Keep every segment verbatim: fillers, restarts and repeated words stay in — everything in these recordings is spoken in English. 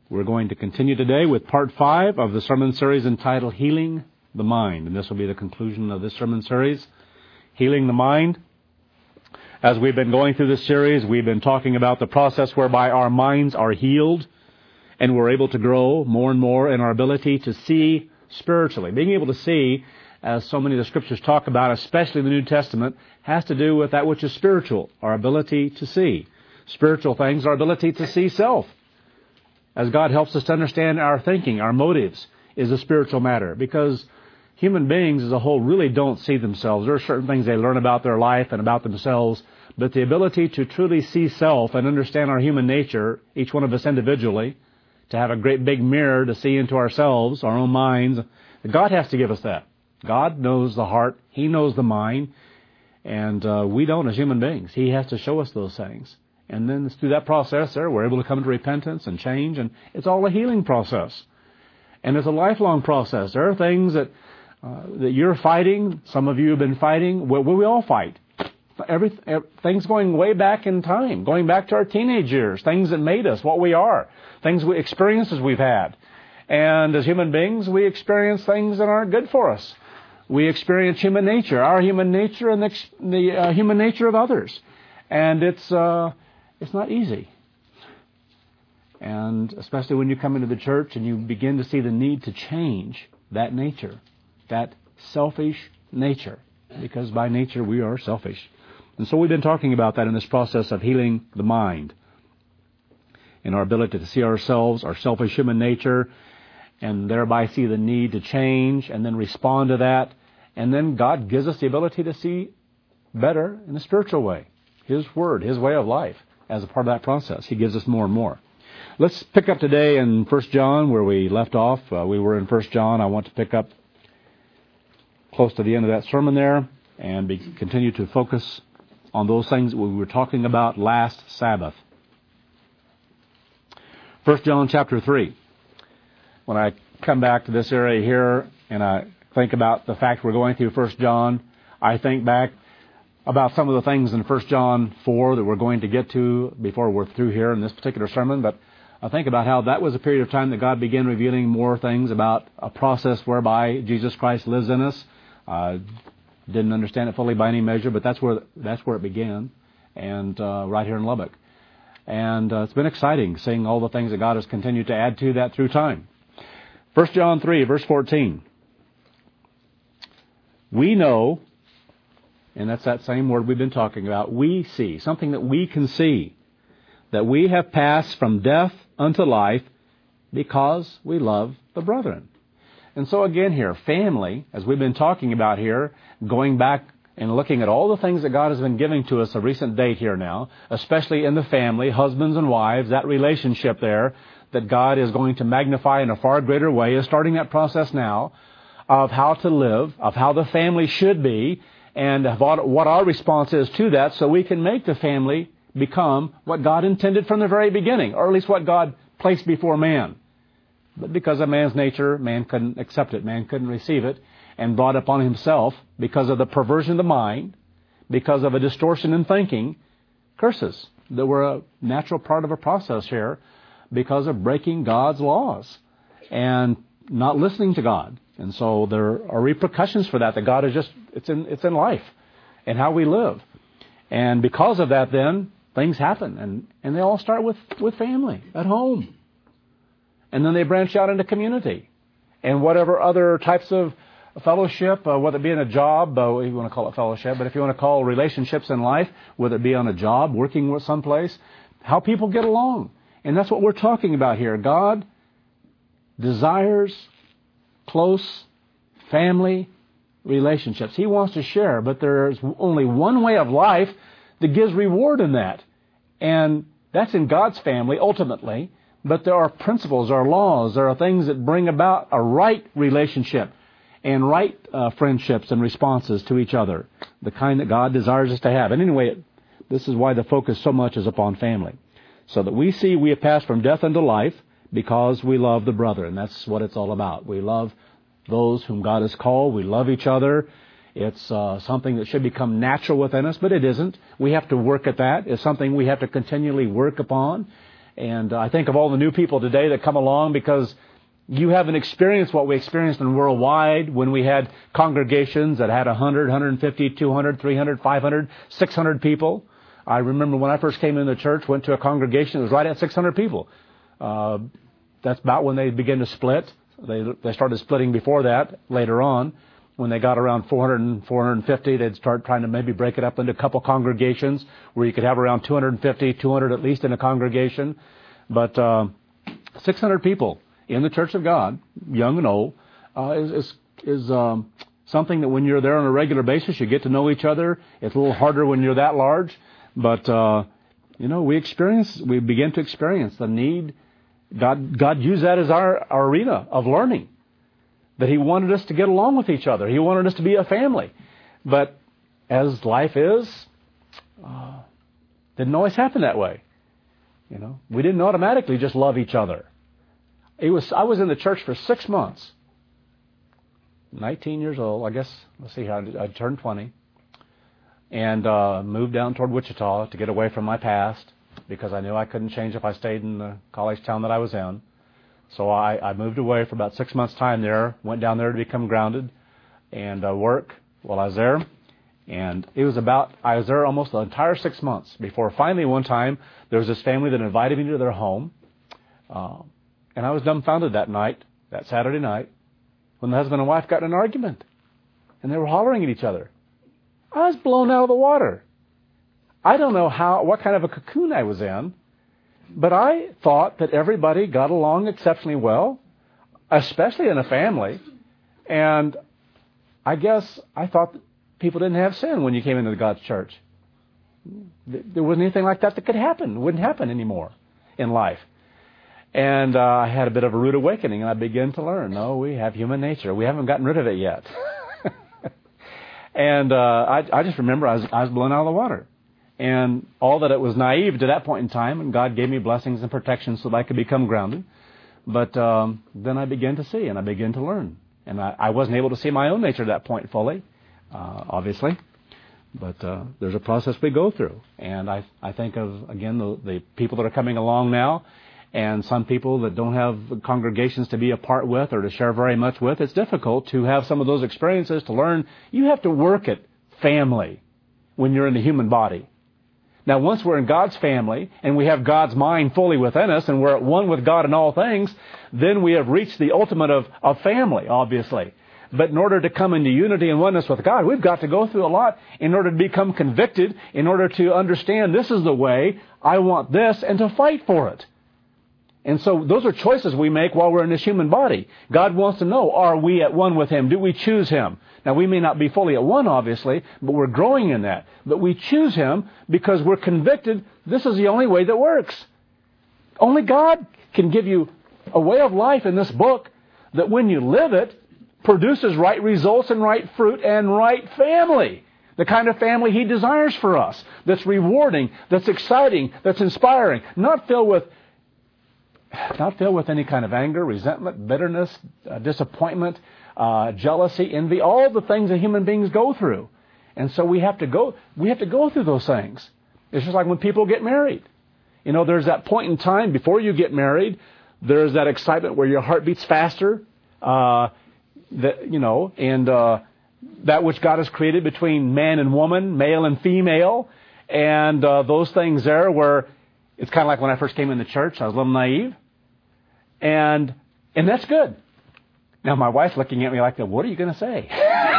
We're going to continue today with part five of the sermon series entitled Healing the Mind. And this will be the conclusion of this sermon series, Healing the Mind. As we've been going through this series, we've been talking about the process whereby our minds are healed and we're able to grow more and more in our ability to see spiritually. Being able to see, as so many of the scriptures talk about, especially the New Testament, has to do with that which is spiritual, our ability to see. Spiritual things, our ability to see self. As God helps us to understand our thinking, our motives, is a spiritual matter. Because human beings as a whole really don't see themselves. There are certain things they learn about their life and about themselves. But the ability to truly see self and understand our human nature, each one of us individually, to have a great big mirror to see into ourselves, our own minds, God has to give us that. God knows the heart. He knows the mind. And uh, we don't as human beings. He has to show us those things. And then through that process there, we're able to come to repentance and change. And it's all a healing process. And it's a lifelong process. There are things that uh, that you're fighting. Some of you have been fighting. Well, we all fight. Every, every, things going way back in time. Going back to our teenage years. Things that made us what we are. Things, we, experiences we've had. And as human beings, we experience things that aren't good for us. We experience human nature. Our human nature and the, the uh, human nature of others. And it's... Uh, It's not easy. And especially when you come into the church and you begin to see the need to change that nature, that selfish nature, because by nature we are selfish. And so we've been talking about that in this process of healing the mind, in our ability to see ourselves, our selfish human nature, and thereby see the need to change and then respond to that. And then God gives us the ability to see better in a spiritual way, His Word, His way of life. As a part of that process, He gives us more and more. Let's pick up today in First John where we left off. Uh, we were in First John. I want to pick up close to the end of that sermon there and be, continue to focus on those things we were talking about last Sabbath. First John chapter three. When I come back to this area here and I think about the fact we're going through First John, I think back about some of the things in First John four that we're going to get to before we're through here in this particular sermon. But I think about how that was a period of time that God began revealing more things about a process whereby Jesus Christ lives in us. Uh, didn't understand it fully by any measure, but that's where that's where it began, and uh, right here in Lubbock. And uh, it's been exciting seeing all the things that God has continued to add to that through time. First John three, verse fourteen. We know... And that's that same word we've been talking about. We see, something that we can see, that we have passed from death unto life because we love the brethren. And so again here, family, as we've been talking about here, going back and looking at all the things that God has been giving to us a recent date here now, especially in the family, husbands and wives, that relationship there that God is going to magnify in a far greater way is starting that process now of how to live, of how the family should be, and what our response is to that, so we can make the family become what God intended from the very beginning, or at least what God placed before man. But because of man's nature, man couldn't accept it, man couldn't receive it, and brought upon himself, because of the perversion of the mind, because of a distortion in thinking, curses that were a natural part of a process here, because of breaking God's laws and not listening to God. And so there are repercussions for that, that God is just, it's in it's in life and how we live. And because of that then, things happen. And, and they all start with, with family, at home. And then they branch out into community. And whatever other types of fellowship, uh, whether it be in a job, uh, you want to call it fellowship, but if you want to call relationships in life, whether it be on a job, working with someplace, how people get along. And that's what we're talking about here. God desires close family relationships. He wants to share, but there's only one way of life that gives reward in that. And that's in God's family, ultimately. But there are principles, there are laws, there are things that bring about a right relationship and right uh, friendships and responses to each other, the kind that God desires us to have. And anyway, it, this is why the focus so much is upon family. So that we see we have passed from death unto life, because we love the brethren. That's what it's all about. We love those whom God has called. We love each other. It's uh, something that should become natural within us, but it isn't. We have to work at that. It's something we have to continually work upon. And I think of all the new people today that come along because you haven't experienced what we experienced in Worldwide when we had congregations that had one hundred, one hundred fifty, two hundred, three hundred, five hundred, six hundred people. I remember when I first came into the church, went to a congregation that was right at six hundred people. Uh, that's about when they began to split. They they started splitting before that, later on. When they got around four hundred, four hundred fifty, they'd start trying to maybe break it up into a couple congregations where you could have around two hundred fifty, two hundred at least in a congregation. But uh, six hundred people in the Church of God, young and old, uh, is is, is um, something that when you're there on a regular basis, you get to know each other. It's a little harder when you're that large. But, uh, you know, we experience, we begin to experience the need. God, God used that as our, our arena of learning. That He wanted us to get along with each other. He wanted us to be a family. But as life is, uh, didn't always happen that way. You know, we didn't automatically just love each other. It was, I was in the church for six months. nineteen years old, I guess. Let's see how I, I turned twenty. And uh, moved down toward Wichita to get away from my past because I knew I couldn't change if I stayed in the college town that I was in. So I, I moved away for about six months' time there, went down there to become grounded and uh, work while I was there. And it was about, I was there almost the entire six months before finally one time there was this family that invited me to their home. Uh, and I was dumbfounded that night, that Saturday night, when the husband and wife got in an argument. And they were hollering at each other. I was blown out of the water. I don't know how, what kind of a cocoon I was in, but I thought that everybody got along exceptionally well, especially in a family. And I guess I thought that people didn't have sin when you came into God's church. There wasn't anything like that that could happen. It wouldn't happen anymore in life. And uh, I had a bit of a rude awakening, and I began to learn, no, we have human nature. We haven't gotten rid of it yet. And uh, I, I just remember I was, I was blown out of the water. And all that it was naive to that point in time, and God gave me blessings and protection so that I could become grounded. But um, then I began to see, and I began to learn. And I, I wasn't able to see my own nature at that point fully, uh, obviously. But uh, there's a process we go through. And I, I think of, again, the, the people that are coming along now, and some people that don't have congregations to be a part with or to share very much with. It's difficult to have some of those experiences to learn. You have to work at family when you're in the human body. Now, once we're in God's family and we have God's mind fully within us and we're at one with God in all things, then we have reached the ultimate of, of family, obviously. But in order to come into unity and oneness with God, we've got to go through a lot in order to become convicted, in order to understand this is the way, I want this, and to fight for it. And so those are choices we make while we're in this human body. God wants to know, are we at one with Him? Do we choose Him? Now, we may not be fully at one, obviously, but we're growing in that. But we choose Him because we're convicted this is the only way that works. Only God can give you a way of life in this book that when you live it, produces right results and right fruit and right family. The kind of family He desires for us. That's rewarding, that's exciting, that's inspiring. Not filled with Not filled with any kind of anger, resentment, bitterness, uh, disappointment, uh, jealousy, envy, all the things that human beings go through. And so we have to go, we have to go through those things. It's just like when people get married. You know, there's that point in time before you get married, there's that excitement where your heart beats faster, uh, that, you know, and uh, that which God has created between man and woman, male and female, and uh, those things there where it's kind of like when I first came in the church, I was a little naive. And and that's good. Now, my wife's looking at me like, what are you going to say?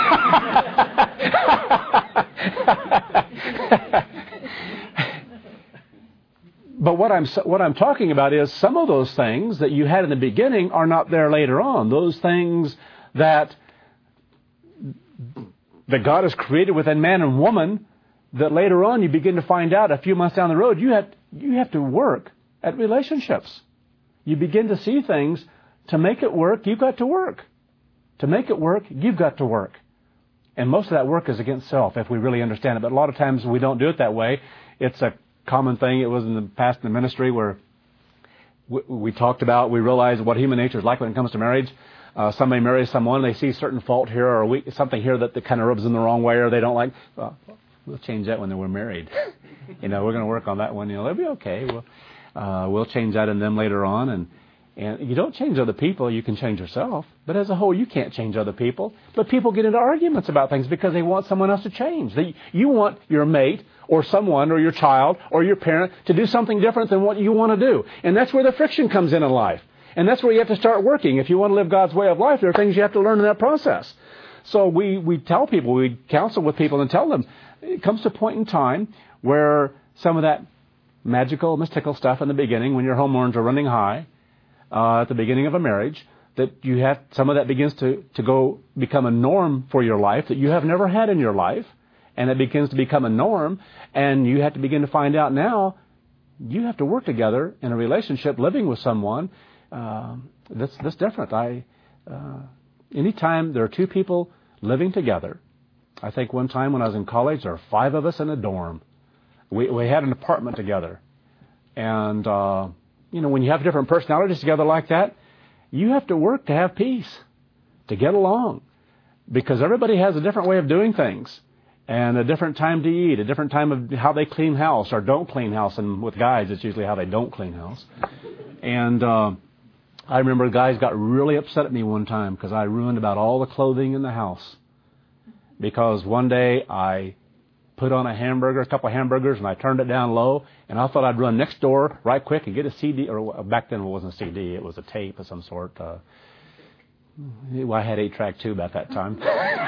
But what I'm what I'm talking about is some of those things that you had in the beginning are not there later on. Those things that that God has created within man and woman, that later on you begin to find out a few months down the road, you have you have to work at relationships. You begin to see things. To make it work, you've got to work. To make it work, you've got to work. And most of that work is against self, if we really understand it. But a lot of times we don't do it that way. It's a common thing. It was in the past in the ministry where we, we talked about, we realized what human nature is like when it comes to marriage. Uh, somebody marries someone, they see certain fault here or we, something here that, that kind of rubs them the wrong way or they don't like. Well, we'll change that when we're married. You know, we're going to work on that one. You know, it'll be okay. Well, uh, we'll change that in them later on. And, and you don't change other people, you can change yourself. But as a whole, you can't change other people. But people get into arguments about things because they want someone else to change. They, you want your mate or someone or your child or your parent to do something different than what you want to do. And that's where the friction comes in in life. And that's where you have to start working. If you want to live God's way of life, there are things you have to learn in that process. So we, we tell people, we counsel with people and tell them, it comes to a point in time where some of that magical, mystical stuff in the beginning, when your hormones are running high, uh, at the beginning of a marriage, that you have, some of that begins to, to go become a norm for your life that you have never had in your life. And it begins to become a norm. And you have to begin to find out now, you have to work together in a relationship, living with someone. Uh, that's, that's different. I, uh, anytime there are two people living together, I think one time when I was in college, there were five of us in a dorm. We, we had an apartment together. And, uh, you know, when you have different personalities together like that, you have to work to have peace, to get along. Because everybody has a different way of doing things. And a different time to eat, a different time of how they clean house or don't clean house. And with guys, it's usually how they don't clean house. And, uh, I remember guys got really upset at me one time because I ruined about all the clothing in the house. Because one day I put on a hamburger, a couple of hamburgers, and I turned it down low, and I thought I'd run next door right quick and get a C D, or back then it wasn't a C D, it was a tape of some sort. Uh, well, I had eight track tube at that time.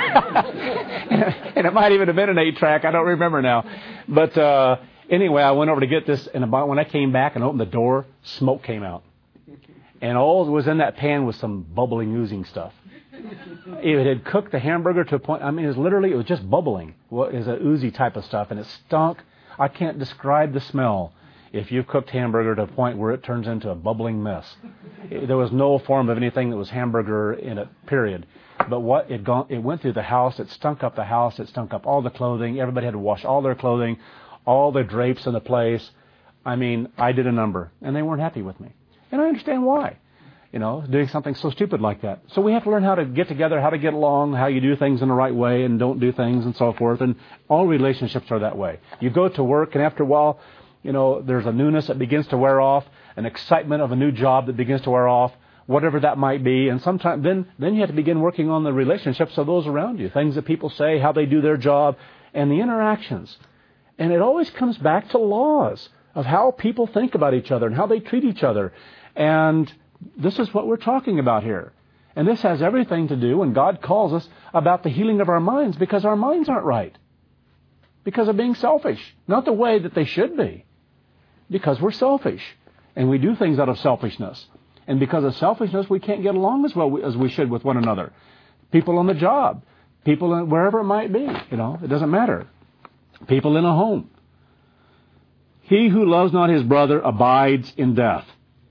And it might even have been an eight track, I don't remember now. But uh, anyway, I went over to get this, and about when I came back and opened the door, smoke came out. And all that was in that pan was some bubbling, oozing stuff. It had cooked the hamburger to a point, I mean, it was literally, it was just bubbling. Well, it was an oozy type of stuff, and it stunk. I can't describe the smell if you've cooked hamburger to a point where it turns into a bubbling mess. It, there was no form of anything that was hamburger in it, period. But what it, gone, it went through the house, it stunk up the house, it stunk up all the clothing. Everybody had to wash all their clothing, all the drapes in the place. I mean, I did a number, and they weren't happy with me. And I understand why, you know, doing something so stupid like that. So we have to learn how to get together, how to get along, how you do things in the right way and don't do things and so forth. And all relationships are that way. You go to work, and after a while, you know, there's a newness that begins to wear off, an excitement of a new job that begins to wear off, whatever that might be. And sometimes then, then you have to begin working on the relationships of those around you, things that people say, how they do their job, and the interactions. And it always comes back to laws of how people think about each other and how they treat each other. And this is what we're talking about here. And this has everything to do when God calls us about the healing of our minds, because our minds aren't right. Because of being selfish. Not the way that they should be. Because we're selfish. And we do things out of selfishness. And because of selfishness, we can't get along as well as we should with one another. People on the job. People in wherever it might be. You know, it doesn't matter. People in a home. He who loves not his brother abides in death.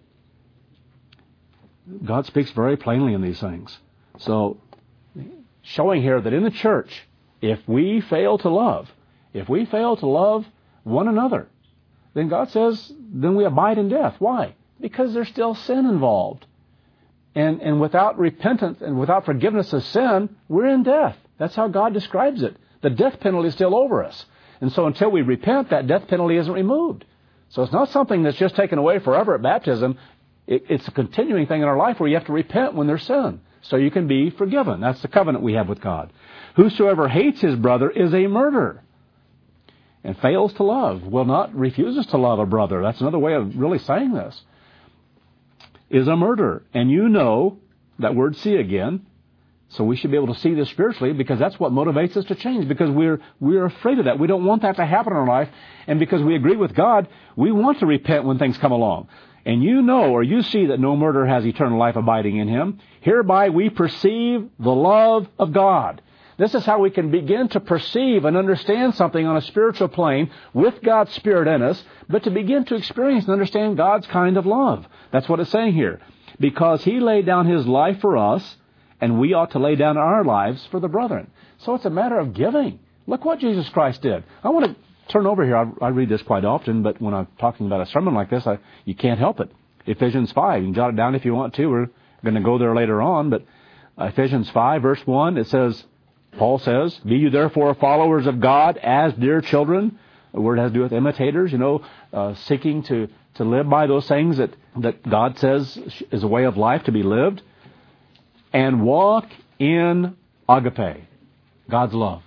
God speaks very plainly in these things. So, showing here that in the church, if we fail to love, if we fail to love one another, then God says, then we abide in death. Why? Because there's still sin involved. And, and without repentance and without forgiveness of sin, we're in death. That's how God describes it. The death penalty is still over us. And so until we repent, that death penalty isn't removed. So it's not something that's just taken away forever at baptism. It's a continuing thing in our life where you have to repent when there's sin, so you can be forgiven. That's the covenant we have with God. Whosoever hates his brother is a murderer and fails to love, will not, refuses to love a brother. That's another way of really saying this. Is a murderer. And you know, that word see again, so we should be able to see this spiritually, because that's what motivates us to change, because we're we're afraid of that. We don't want that to happen in our life, and because we agree with God, we want to repent when things come along. And you know, or you see that no murderer has eternal life abiding in him. Hereby we perceive the love of God. This is how we can begin to perceive and understand something on a spiritual plane with God's Spirit in us, but to begin to experience and understand God's kind of love. That's what it's saying here. Because he laid down his life for us, and we ought to lay down our lives for the brethren. So it's a matter of giving. Look what Jesus Christ did. I want to turn over here. I, I read this quite often, but when I'm talking about a sermon like this, I, you can't help it. Ephesians five. You can jot it down if you want to. We're going to go there later on. But Ephesians five, verse one, it says, Paul says, be you therefore followers of God as dear children. The word has to do with imitators, you know, uh, seeking to, to live by those things that, that God says is a way of life to be lived, and walk in agape, God's love.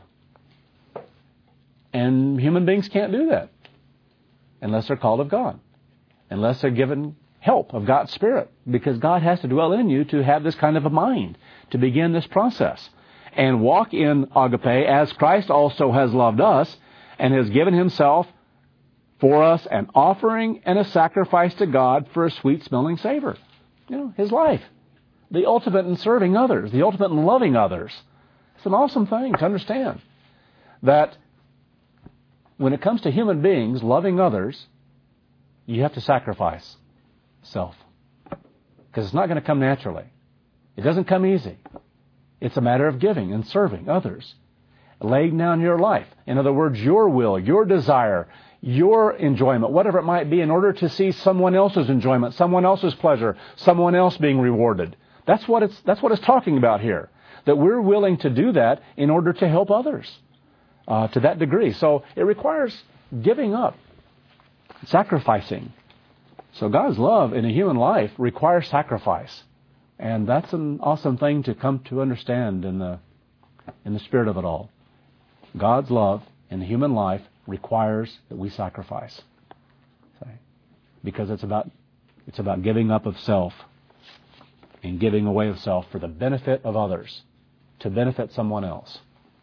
And human beings can't do that unless they're called of God, unless they're given help of God's Spirit, because God has to dwell in you to have this kind of a mind, to begin this process. And walk in agape as Christ also has loved us and has given himself for us an offering and a sacrifice to God for a sweet-smelling savor. You know, his life. The ultimate in serving others, the ultimate in loving others. It's an awesome thing to understand that when it comes to human beings loving others, you have to sacrifice self. Because it's not going to come naturally. It doesn't come easy. It's a matter of giving and serving others. Laying down your life. In other words, your will, your desire, your enjoyment, whatever it might be, in order to see someone else's enjoyment, someone else's pleasure, someone else being rewarded. That's what it's, that's what it's talking about here. That we're willing to do that in order to help others uh, to that degree. So it requires giving up, sacrificing. So God's love in a human life requires sacrifice. And that's an awesome thing to come to understand in the in the spirit of it all. God's love in the human life requires that we sacrifice. Because it's about it's about giving up of self and giving away of self for the benefit of others, to benefit someone else.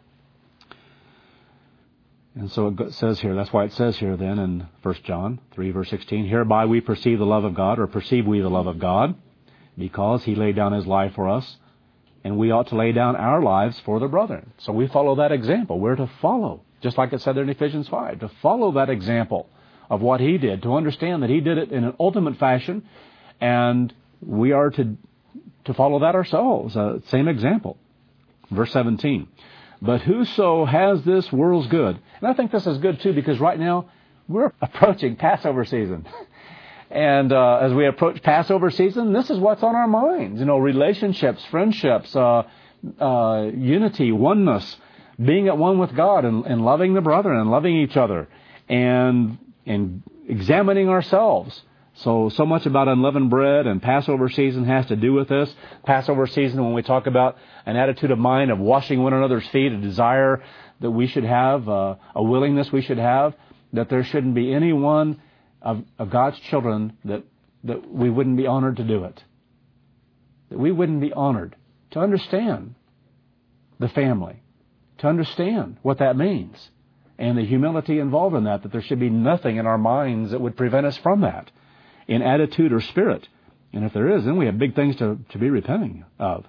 And so it says here, that's why it says here then in First John three, verse sixteen, hereby we perceive the love of God, or perceive we the love of God, because he laid down his life for us, and we ought to lay down our lives for the brethren. So we follow that example. We're to follow, just like it said there in Ephesians five, to follow that example of what he did, to understand that he did it in an ultimate fashion, and we are to to follow that ourselves. Uh, same example. Verse seventeen. But whoso has this world's good. And I think this is good too, because right now we're approaching Passover season. And uh, as we approach Passover season, this is what's on our minds. You know, relationships, friendships, uh, uh, unity, oneness, being at one with God and, and loving the brethren and loving each other and, and examining ourselves. So, so much about unleavened bread and Passover season has to do with this. Passover season, when we talk about an attitude of mind of washing one another's feet, a desire that we should have, uh, a willingness we should have, that there shouldn't be any one of, of God's children that, that we wouldn't be honored to do it. That we wouldn't be honored to understand the family, to understand what that means, and the humility involved in that, that there should be nothing in our minds that would prevent us from that, in attitude or spirit. And if there is, then we have big things to, to be repenting of.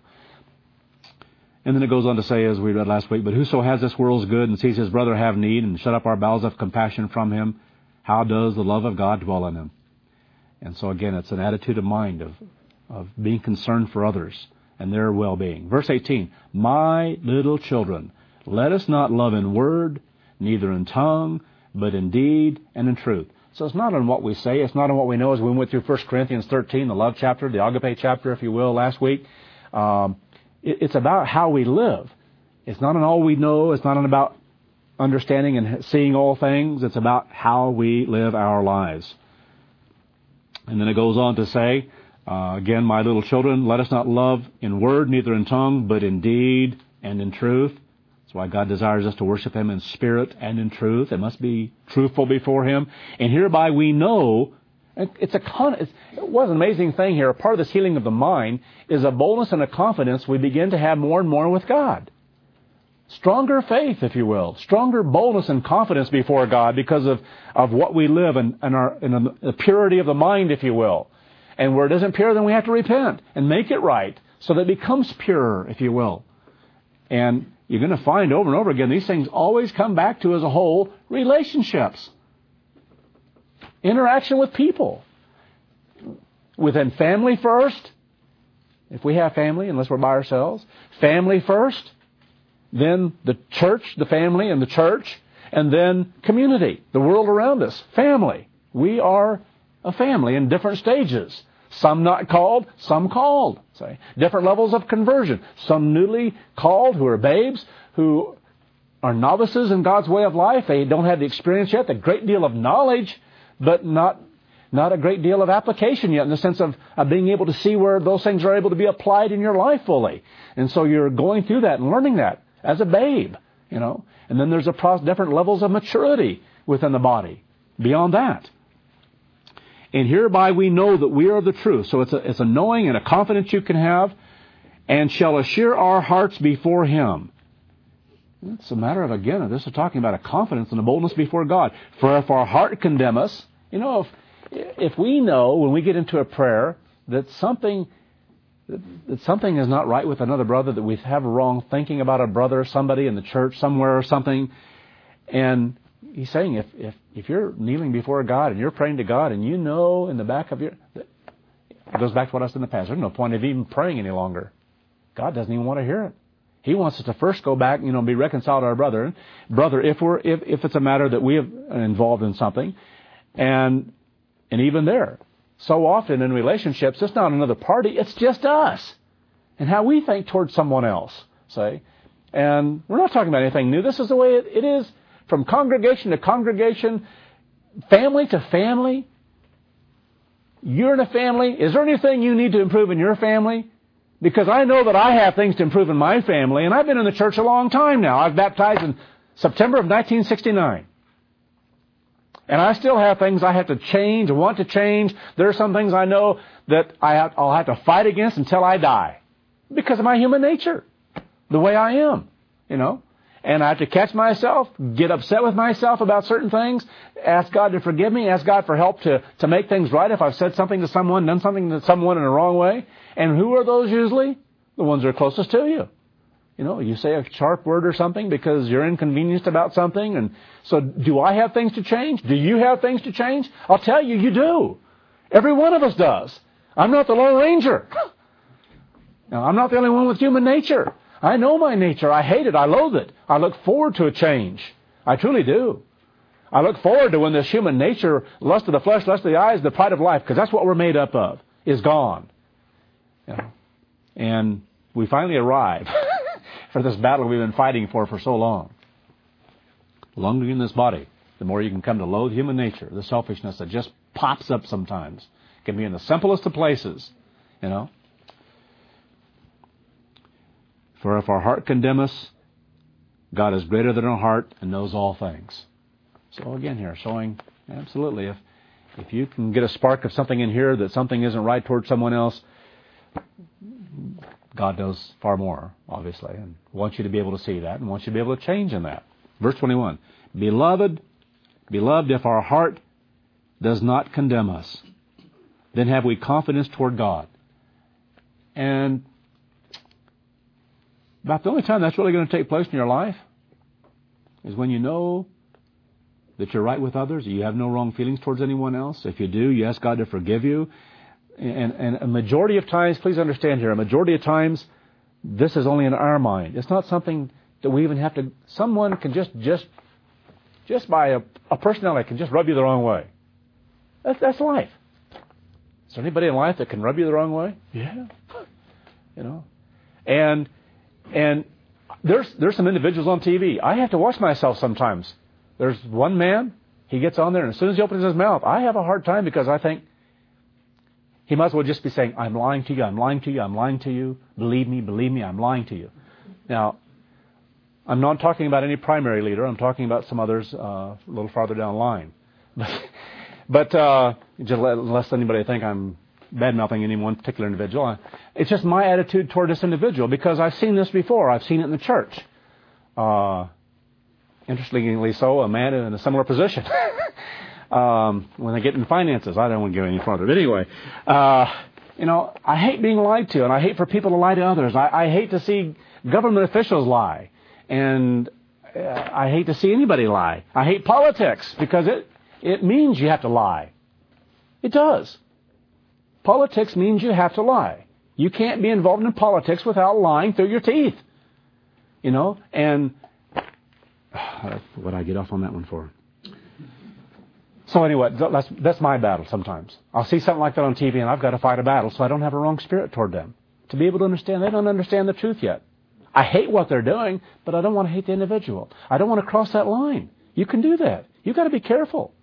And then it goes on to say, as we read last week, but whoso has this world's good and sees his brother have need and shut up our bowels of compassion from him, how does the love of God dwell in him? And so again, it's an attitude of mind of, of being concerned for others and their well-being. Verse eighteen, my little children, let us not love in word, neither in tongue, but in deed and in truth. So it's not on what we say, it's not on what we know, as we went through First Corinthians thirteen, the love chapter, the agape chapter, if you will, last week. Um, it, it's about how we live. It's not on all we know, it's not on about understanding and seeing all things, it's about how we live our lives. And then it goes on to say, uh, again, my little children, let us not love in word, neither in tongue, but in deed and in truth. That's why God desires us to worship Him in spirit and in truth. It must be truthful before Him. And hereby we know, it's a con- it's, it was an amazing thing here. A part of this healing of the mind is a boldness and a confidence we begin to have more and more with God. Stronger faith, if you will. Stronger boldness and confidence before God because of, of what we live and, and, our, and the purity of the mind, if you will. And where it isn't pure, then we have to repent and make it right so that it becomes pure, if you will. And you're going to find over and over again, these things always come back to, as a whole, relationships. Interaction with people. Within family first, if we have family, unless we're by ourselves. Family first. Then the church, the family and the church. And then community, the world around us. Family. We are a family in different stages. Some not called, some called. Say, different levels of conversion. Some newly called who are babes, who are novices in God's way of life. They don't have the experience yet, a great deal of knowledge, but not not a great deal of application yet in the sense of, of being able to see where those things are able to be applied in your life fully. And so you're going through that and learning that as a babe, you know. And then there's a pro- different levels of maturity within the body beyond that. And hereby we know that we are the truth. So it's a, it's a knowing and a confidence you can have, and shall assure our hearts before Him. It's a matter of, again, this is talking about a confidence and a boldness before God. For if our heart condemn us, you know, if if we know when we get into a prayer that something that something is not right with another brother, that we have a wrong thinking about a brother, somebody in the church somewhere or something, and he's saying if if if you're kneeling before God and you're praying to God and you know in the back of your, it goes back to what I said in the past. There's no point of even praying any longer. God doesn't even want to hear it. He wants us to first go back, you know, be reconciled to our brother. Brother, if we're if, if it's a matter that we have involved in something, and and even there, so often in relationships, it's not another party; it's just us and how we think towards someone else. Say, and we're not talking about anything new. This is the way it, it is from congregation to congregation, family to family. You're in a family. Is there anything you need to improve in your family? Because I know that I have things to improve in my family, and I've been in the church a long time now. I was baptized in September of nineteen sixty-nine. And I still have things I have to change, want to change. There are some things I know that I have, I'll have to fight against until I die. Because of my human nature. The way I am, you know. And I have to catch myself, get upset with myself about certain things, ask God to forgive me, ask God for help to, to make things right if I've said something to someone, done something to someone in a wrong way. And who are those usually? The ones that are closest to you. You know, you say a sharp word or something because you're inconvenienced about something. And so do I have things to change? Do you have things to change? I'll tell you, you do. Every one of us does. I'm not the Lone Ranger. Now, I'm not the only one with human nature. I know my nature. I hate it. I loathe it. I look forward to a change. I truly do. I look forward to when this human nature, lust of the flesh, lust of the eyes, the pride of life, because that's what we're made up of, is gone. You know, and we finally arrive for this battle we've been fighting for for so long. The longer you're in this body, the more you can come to loathe human nature, the selfishness that just pops up sometimes. It can be in the simplest of places, you know. For if our heart condemn us, God is greater than our heart and knows all things. So again here, showing absolutely, if if you can get a spark of something in here that something isn't right towards someone else, God knows far more, obviously, and wants you to be able to see that and wants you to be able to change in that. Verse twenty-one, Beloved, beloved, if our heart does not condemn us, then have we confidence toward God. And about the only time that's really going to take place in your life is when you know that you're right with others, you have no wrong feelings towards anyone else. If you do, you ask God to forgive you. And, and a majority of times, please understand here, a majority of times, this is only in our mind. It's not something that we even have to, someone can just, just, just by a, a personality can just rub you the wrong way. That's, that's life. Is there anybody in life that can rub you the wrong way? Yeah. You know, and, and there's, there's some individuals on T V. I have to watch myself sometimes. There's one man, he gets on there, and as soon as he opens his mouth, I have a hard time because I think, he might as well just be saying, I'm lying to you, I'm lying to you, I'm lying to you. Believe me, believe me, I'm lying to you. Now, I'm not talking about any primary leader. I'm talking about some others uh, a little farther down the line. But, but uh, just let, lest anybody think I'm bad-mouthing any one particular individual. I, it's just my attitude toward this individual because I've seen this before. I've seen it in the church. Uh, interestingly so, a man in a similar position. Um, when they get in finances, I don't want to go any farther. But anyway, uh, you know, I hate being lied to, and I hate for people to lie to others. I, I hate to see government officials lie, and uh, I hate to see anybody lie. I hate politics because it it means you have to lie. It does. Politics means you have to lie. You can't be involved in politics without lying through your teeth. You know, and uh, what did I get off on that one for? So anyway, that's, that's my battle sometimes. I'll see something like that on T V and I've got to fight a battle so I don't have a wrong spirit toward them. To be able to understand, they don't understand the truth yet. I hate what they're doing, but I don't want to hate the individual. I don't want to cross that line. You can do that. You've got to be careful.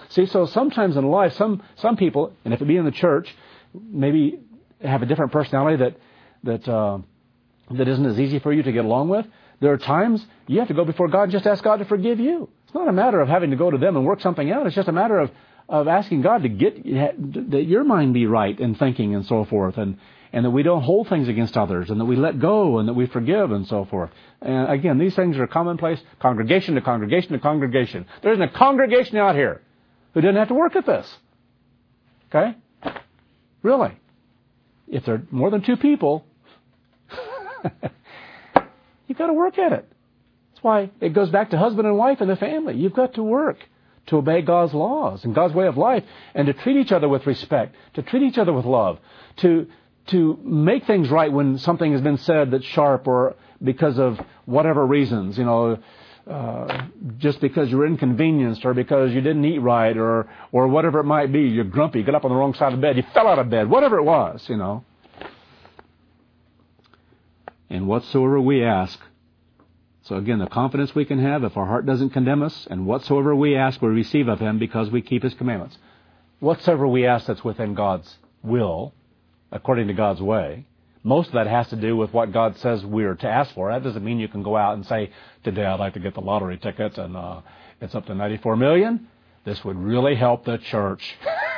See, so sometimes in life, some some people, and if it be in the church, maybe have a different personality that that uh, that isn't as easy for you to get along with. There are times you have to go before God and just ask God to forgive you. It's not a matter of having to go to them and work something out. It's just a matter of, of asking God to get that your mind be right in thinking and so forth, and, and that we don't hold things against others, and that we let go, and that we forgive and so forth. And again, these things are commonplace, congregation to congregation to congregation. There isn't a congregation out here who doesn't have to work at this. Okay? Really. If there are more than two people, you've got to work at it. That's why it goes back to husband and wife and the family. You've got to work to obey God's laws and God's way of life, and to treat each other with respect, to treat each other with love, to to make things right when something has been said that's sharp, or because of whatever reasons, you know, uh, just because you were inconvenienced, or because you didn't eat right, or or whatever it might be. You're grumpy, you got up on the wrong side of the bed, you fell out of bed, whatever it was, you know. And whatsoever we ask, so again, the confidence we can have if our heart doesn't condemn us, and whatsoever we ask we receive of Him because we keep His commandments. Whatsoever we ask that's within God's will, according to God's way, most of that has to do with what God says we're to ask for. That doesn't mean you can go out and say, today I'd like to get the lottery ticket and uh, it's up to ninety-four million. This would really help the church.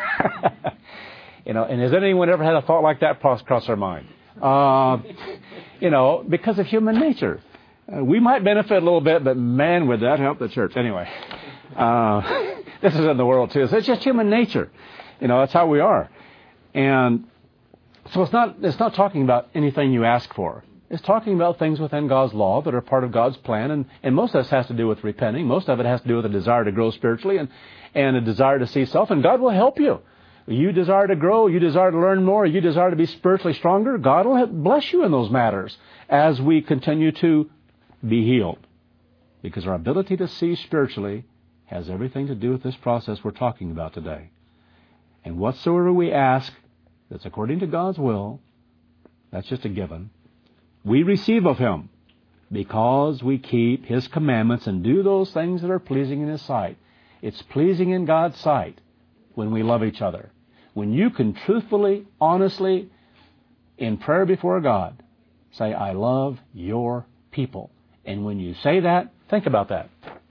You know, and has anyone ever had a thought like that cross their mind? Uh, you know, because of human nature. Uh, we might benefit a little bit, but man, would that help the church. Anyway, uh, this is in the world too. So it's just human nature. You know, that's how we are. And so it's not it's not talking about anything you ask for. It's talking about things within God's law that are part of God's plan. And, and most of this has to do with repenting. Most of it has to do with a desire to grow spiritually and, and a desire to see self. And God will help you. You desire to grow, you desire to learn more, you desire to be spiritually stronger, God will bless you in those matters as we continue to be healed. Because our ability to see spiritually has everything to do with this process we're talking about today. And whatsoever we ask that's according to God's will, that's just a given, we receive of Him because we keep His commandments and do those things that are pleasing in His sight. It's pleasing in God's sight when we love each other. When you can truthfully, honestly, in prayer before God, say, I love your people. And when you say that, think about that.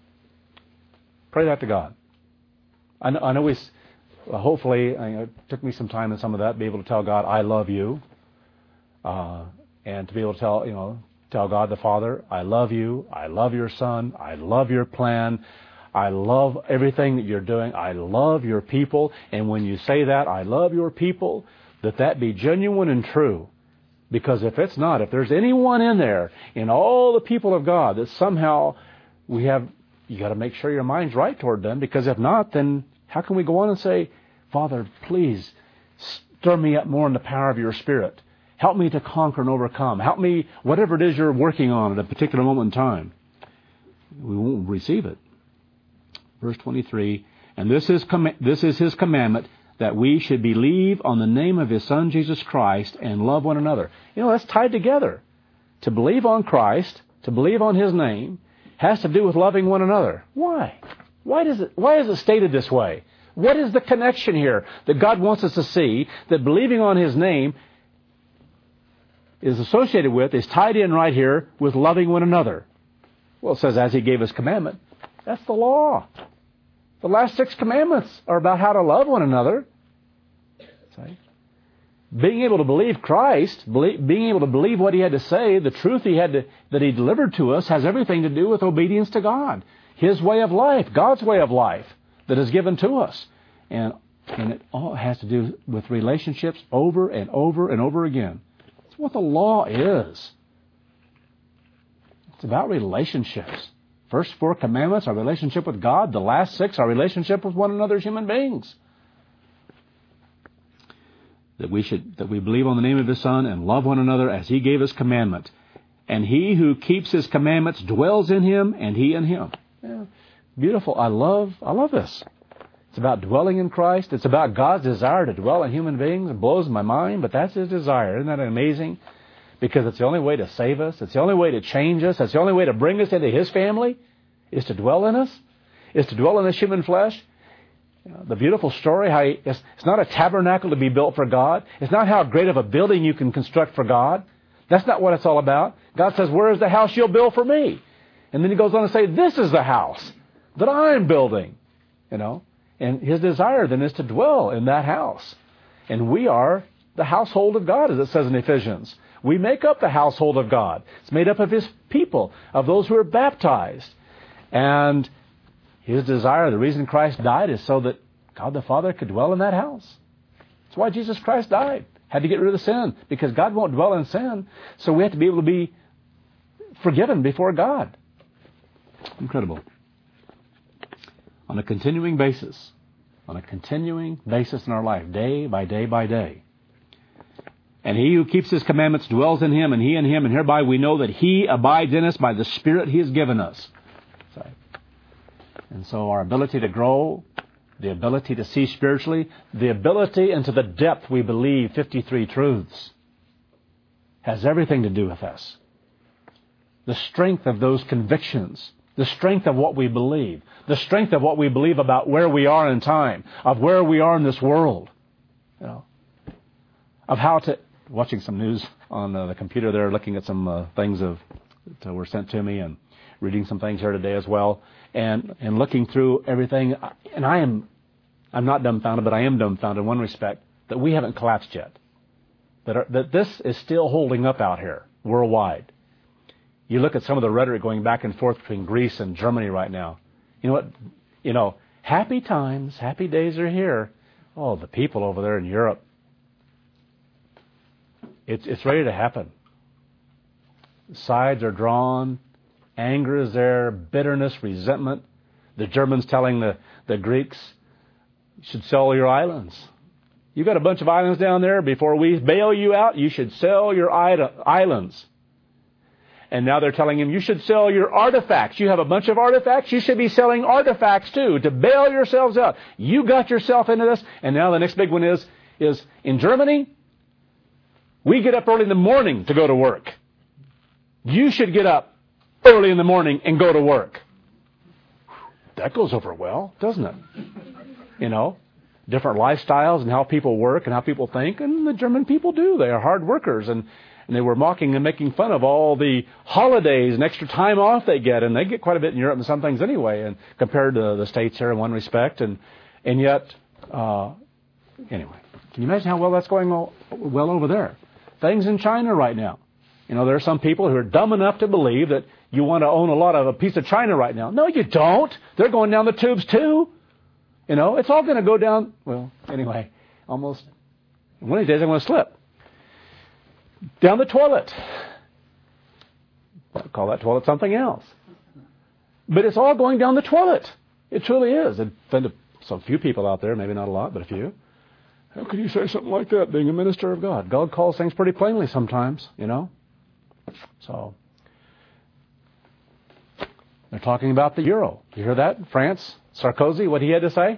Pray that to God. I know, I know we, well, hopefully, I, it took me some time in some of that, be able to tell God, I love you. Uh, and to be able to tell, you know, tell God the Father, I love you. I love your Son. I love your plan. I love everything that you're doing. I love your people. And when you say that, I love your people, that that be genuine and true. Because if it's not, if there's anyone in there, in all the people of God, that somehow we have, you got to make sure your mind's right toward them. Because if not, then how can we go on and say, Father, please stir me up more in the power of your Spirit. Help me to conquer and overcome. Help me, whatever it is you're working on at a particular moment in time. We won't receive it. Verse twenty-three, and this is com- this is His commandment, that we should believe on the name of His Son, Jesus Christ, and love one another. You know, that's tied together. To believe on Christ, to believe on His name, has to do with loving one another. Why? Why does it, why is it stated this way? What is the connection here that God wants us to see, that believing on His name is associated with, is tied in right here with loving one another? Well, it says, as He gave His commandment. That's the law. The last six commandments are about how to love one another. See? Being able to believe Christ, believe, being able to believe what He had to say, the truth He had to, that He delivered to us, has everything to do with obedience to God. His way of life, God's way of life that is given to us. And, and it all has to do with relationships over and over and over again. That's what the law is. It's about relationships. First four commandments, our relationship with God. The last six, our relationship with one another as human beings. That we should, that we believe on the name of His Son and love one another as He gave His commandment. And he who keeps His commandments dwells in Him, and He in him. Yeah, beautiful. I love, I love this. It's about dwelling in Christ. It's about God's desire to dwell in human beings. It blows my mind, but that's His desire. Isn't that amazing? Because it's the only way to save us. It's the only way to change us. It's the only way to bring us into His family, is to dwell in us, is to dwell in this human flesh. You know, the beautiful story, how he, it's, it's not a tabernacle to be built for God. It's not how great of a building you can construct for God. That's not what it's all about. God says, where is the house you'll build for me? And then he goes on to say, this is the house that I'm building. You know, and his desire then is to dwell in that house. And we are the household of God, as it says in Ephesians. We make up the household of God. It's made up of his people, of those who are baptized. And his desire, the reason Christ died, is so that God the Father could dwell in that house. That's why Jesus Christ died. Had to get rid of the sin, because God won't dwell in sin. So we have to be able to be forgiven before God. Incredible. On a continuing basis. On a continuing basis in our life, day by day by day. And he who keeps his commandments dwells in him, and he in him, and hereby we know that he abides in us by the Spirit he has given us. So, and so our ability to grow, the ability to see spiritually, the ability into the depth we believe fifty-three truths, has everything to do with us. The strength of those convictions, the strength of what we believe, the strength of what we believe about where we are in time, of where we are in this world, you know, of how to... Watching some news on uh, the computer there, looking at some uh, things of, that were sent to me, and reading some things here today as well, and and looking through everything. And I am, I'm not dumbfounded, but I am dumbfounded in one respect, that we haven't collapsed yet. That are, that this is still holding up out here worldwide. You look at some of the rhetoric going back and forth between Greece and Germany right now. You know what? You know, happy times, happy days are here. Oh, the people over there in Europe. It's it's ready to happen. Sides are drawn. Anger is there. Bitterness, resentment. The Germans telling the, the Greeks, you should sell your islands. You got a bunch of islands down there. Before we bail you out, you should sell your islands. And now they're telling him, you should sell your artifacts. You have a bunch of artifacts. You should be selling artifacts too, to bail yourselves out. You got yourself into this. And now the next big one is, is in Germany, we get up early in the morning to go to work. You should get up early in the morning and go to work. That goes over well, doesn't it? You know, different lifestyles and how people work and how people think. And the German people do. They are hard workers. And, and they were mocking and making fun of all the holidays and extra time off they get. And they get quite a bit in Europe and some things anyway, and compared to the States here in one respect. And, and yet, uh, anyway, can you imagine how well that's going all, well over there? Things in China right now. You know, there are some people who are dumb enough to believe that you want to own a lot of a piece of China right now. No, you don't. They're going down the tubes too. You know, it's all going to go down. Well, anyway, almost one of these days I'm going to slip down the toilet. I'll call that toilet something else. But it's all going down the toilet. It truly is. And some few people out there, maybe not a lot, but a few. How can you say something like that, being a minister of God? God calls things pretty plainly sometimes, you know. So, they're talking about the euro. You hear that? France, Sarkozy, what he had to say?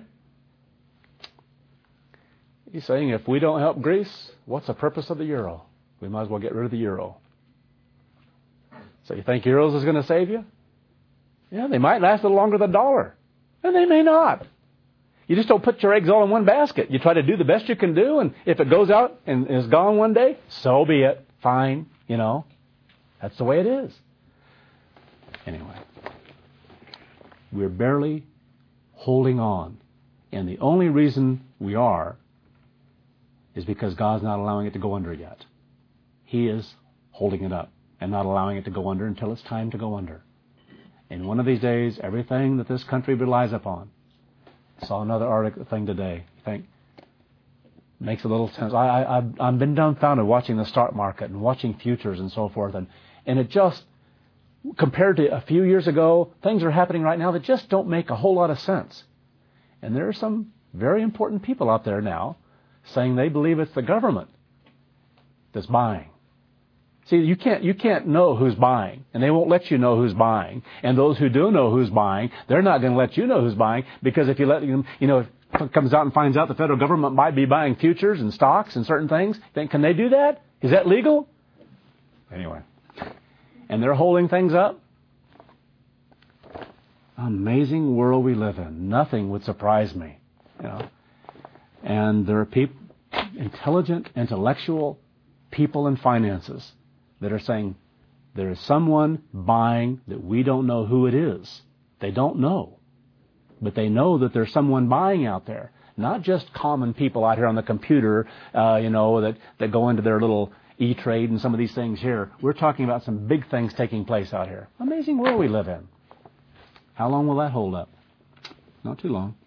He's saying, if we don't help Greece, what's the purpose of the euro? We might as well get rid of the euro. So you think euros is going to save you? Yeah, they might last a little longer than the dollar. And they may not. You just don't put your eggs all in one basket. You try to do the best you can do, and if it goes out and is gone one day, so be it. Fine, you know. That's the way it is. Anyway, we're barely holding on. And the only reason we are is because God's not allowing it to go under yet. He is holding it up and not allowing it to go under until it's time to go under. And one of these days, everything that this country relies upon, I saw another article thing today. I think makes a little sense. I, I, I've, I've been dumbfounded watching the stock market and watching futures and so forth. And, and it just, compared to a few years ago, things are happening right now that just don't make a whole lot of sense. And there are some very important people out there now saying they believe it's the government that's buying. See, you can't you can't know who's buying, and they won't let you know who's buying. And those who do know who's buying, they're not going to let you know who's buying, because if you let them, you know, if it comes out and finds out the federal government might be buying futures and stocks and certain things, then can they do that? Is that legal? Anyway, and they're holding things up. Amazing world we live in. Nothing would surprise me. You know, and there are people, intelligent, intellectual people in finances that are saying there is someone buying that we don't know who it is. They don't know, but they know that there's someone buying out there. Not just common people out here on the computer, uh, you know, that, that go into their little E-Trade and some of these things here. We're talking about some big things taking place out here. Amazing world we live in. How long will that hold up? Not too long.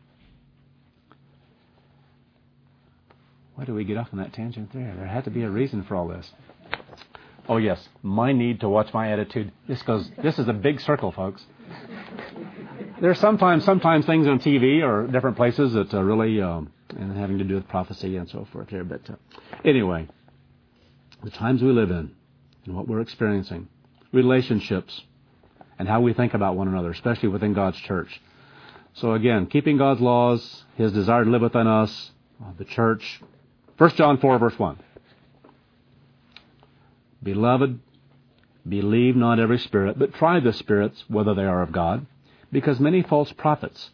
Why do we get off on that tangent there? There had to be a reason for all this. Oh, yes, my need to watch my attitude. This goes. This is a big circle, folks. There's sometimes sometimes things on T V or different places that uh, really um, and having to do with prophecy and so forth here. But uh, anyway, the times we live in and what we're experiencing, relationships, and how we think about one another, especially within God's church. So again, keeping God's laws, His desire to live within us, uh, the church. First John four, verse one. Beloved, believe not every spirit, but try the spirits, whether they are of God, because many false prophets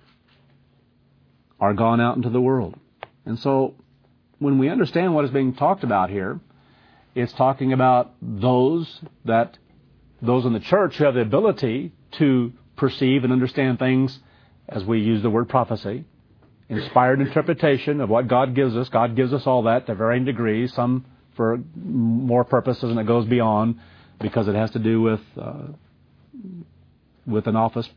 are gone out into the world. And so, when we understand what is being talked about here, it's talking about those that, those in the church who have the ability to perceive and understand things, as we use the word prophecy, inspired interpretation of what God gives us. God gives us all that to varying degrees, some for more purposes and it goes beyond because it has to do with uh, with an office.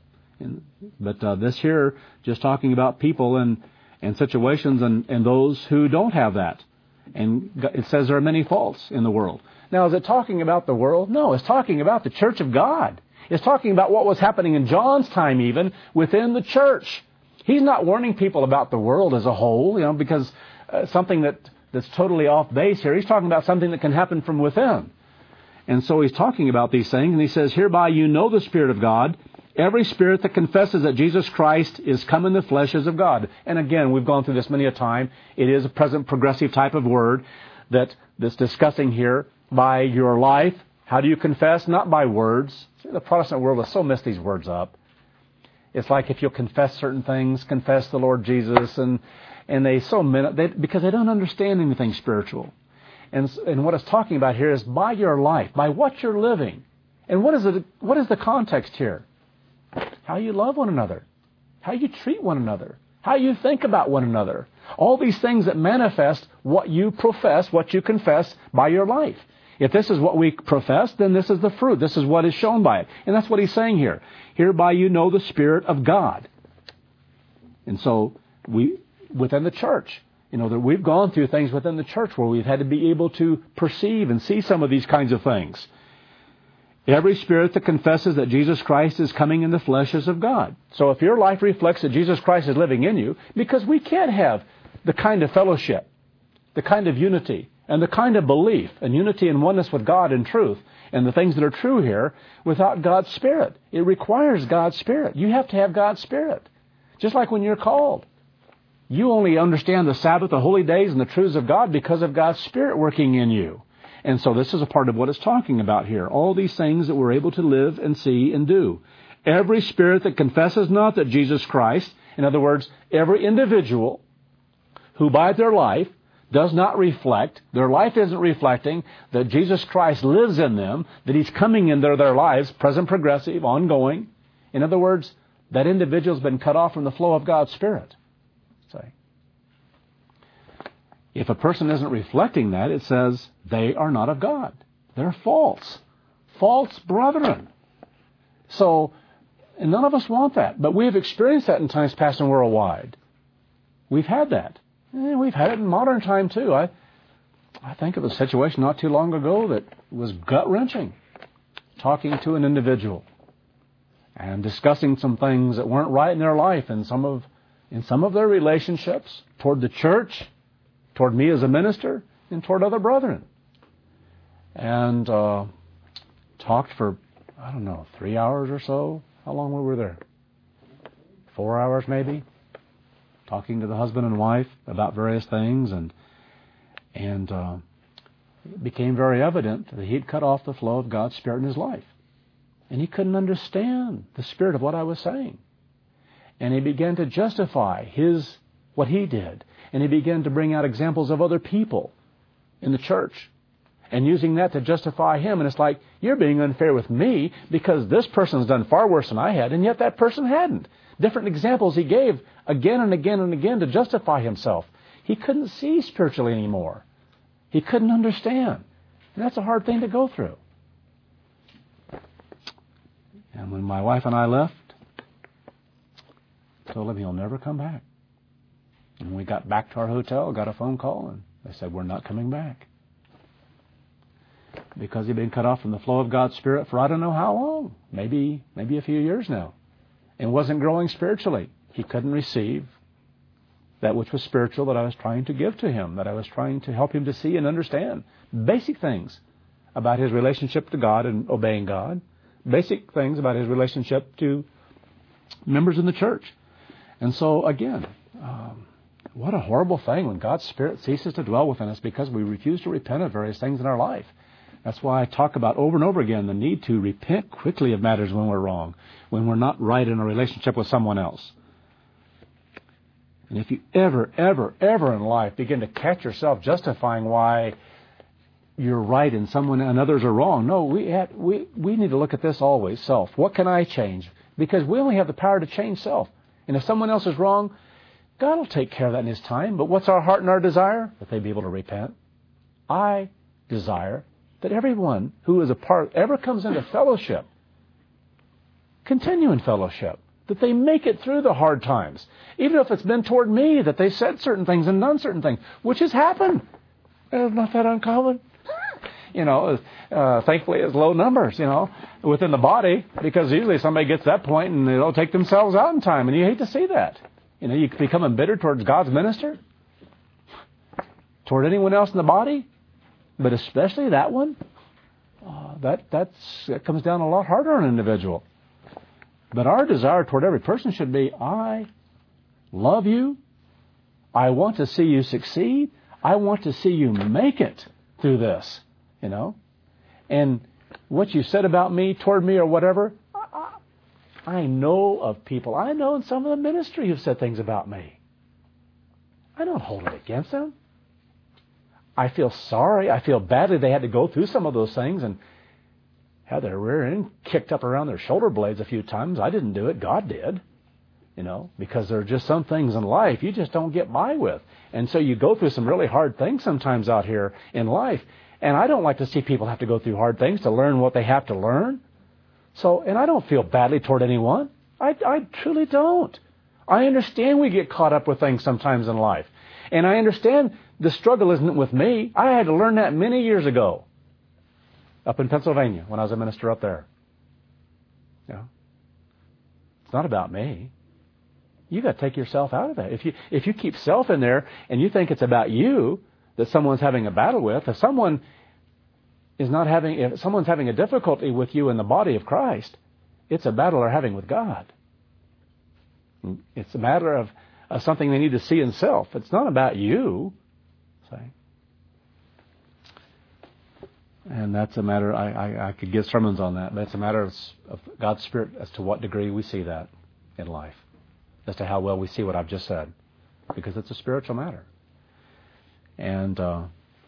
But uh, this here, just talking about people and, and situations and, and those who don't have that. And it says there are many faults in the world. Now, is it talking about the world? No, it's talking about the church of God. It's talking about what was happening in John's time even within the church. He's not warning people about the world as a whole, you know, because uh, something that, that's totally off base here. He's talking about something that can happen from within. And so he's talking about these things, and he says, hereby you know the Spirit of God. Every spirit that confesses that Jesus Christ is come in the flesh is of God. And again, we've gone through this many a time. It is a present progressive type of word that that's discussing here. By your life, how do you confess? Not by words. See, the Protestant world has so messed these words up. It's like if you'll confess certain things, confess the Lord Jesus, and and they so min- they because they don't understand anything spiritual. And and what it's talking about here is by your life, by what you're living. And what is it? What is the context here? How you love one another, how you treat one another, how you think about one another. All these things that manifest what you profess, what you confess by your life. If this is what we profess, then this is the fruit. This is what is shown by it. And that's what he's saying here. Hereby you know the Spirit of God. And so we, within the church, you know, that we've gone through things within the church where we've had to be able to perceive and see some of these kinds of things. Every spirit that confesses that Jesus Christ is coming in the flesh is of God. So if your life reflects that Jesus Christ is living in you, because we can't have the kind of fellowship, the kind of unity, and the kind of belief and unity and oneness with God in truth and the things that are true here without God's Spirit. It requires God's Spirit. You have to have God's Spirit. Just like when you're called. You only understand the Sabbath, the holy days, and the truths of God because of God's Spirit working in you. And so this is a part of what it's talking about here. All these things that we're able to live and see and do. Every spirit that confesses not that Jesus Christ, in other words, every individual who by their life does not reflect, their life isn't reflecting that Jesus Christ lives in them, that He's coming into their lives, present, progressive, ongoing. In other words, that individual's been cut off from the flow of God's Spirit. Say. If a person isn't reflecting that, it says they are not of God. They're false. False brethren. So, and none of us want that. But we have experienced that in times past and worldwide. We've had that. And we've had it in modern time too. I I think of a situation not too long ago that was gut-wrenching. Talking to an individual and discussing some things that weren't right in their life and some of in some of their relationships toward the church, toward me as a minister, and toward other brethren. And uh, talked for, I don't know, three hours or so. How long were we there? Four hours maybe? Talking to the husband and wife about various things. And and uh, it became very evident that he'd cut off the flow of God's Spirit in his life. And he couldn't understand the spirit of what I was saying. And he began to justify his what he did. And he began to bring out examples of other people in the church and using that to justify him. And it's like, you're being unfair with me because this person's done far worse than I had, and yet that person hadn't. Different examples he gave again and again and again to justify himself. He couldn't see spiritually anymore. He couldn't understand. And that's a hard thing to go through. And when my wife and I left, I told him he'll never come back. And we got back to our hotel, got a phone call, and they said, we're not coming back. Because he'd been cut off from the flow of God's Spirit for I don't know how long, maybe maybe a few years now, and wasn't growing spiritually. He couldn't receive that which was spiritual that I was trying to give to him, that I was trying to help him to see and understand. Basic things about his relationship to God and obeying God. Basic things about his relationship to members in the church. And so, again, um, what a horrible thing when God's Spirit ceases to dwell within us because we refuse to repent of various things in our life. That's why I talk about over and over again the need to repent quickly of matters when we're wrong, when we're not right in a relationship with someone else. And if you ever, ever, ever in life begin to catch yourself justifying why you're right and someone and others are wrong, no, we have, we we need to look at this always, self. What can I change? Because we only have the power to change self. And if someone else is wrong, God will take care of that in His time. But what's our heart and our desire? That they be able to repent. I desire that everyone who is a part, ever comes into fellowship, continue in fellowship. That they make it through the hard times. Even if it's been toward me, that they said certain things and done certain things, which has happened. It's not that uncommon. You know, uh, thankfully it's low numbers, you know, within the body, because usually somebody gets to that point and they'll take themselves out in time, and you hate to see that. You know, you become embittered towards God's minister, toward anyone else in the body, but especially that one. Uh, that that's that comes down a lot harder on an individual. But our desire toward every person should be, I love you. I want to see you succeed. I want to see you make it through this, you know. And what you said about me, toward me, or whatever, I, I know of people. I know in some of the ministry who've said things about me. I don't hold it against them. I feel sorry. I feel badly they had to go through some of those things and had their rear end kicked up around their shoulder blades a few times. I didn't do it. God did. You know, because there are just some things in life you just don't get by with. And so you go through some really hard things sometimes out here in life. And I don't like to see people have to go through hard things to learn what they have to learn. So, and I don't feel badly toward anyone. I, I truly don't. I understand we get caught up with things sometimes in life. And I understand the struggle isn't with me. I had to learn that many years ago. Up in Pennsylvania, when I was a minister up there. You know, it's not about me. You got to take yourself out of that. If you if you keep self in there and you think it's about you that someone's having a battle with, if someone is not having, if someone's having a difficulty with you in the body of Christ, it's a battle they're having with God. It's a matter of, of something they need to see in self. It's not about you. See? And that's a matter, I, I, I could give sermons on that, but it's a matter of, of God's Spirit as to what degree we see that in life, as to how well we see what I've just said, because it's a spiritual matter. And uh,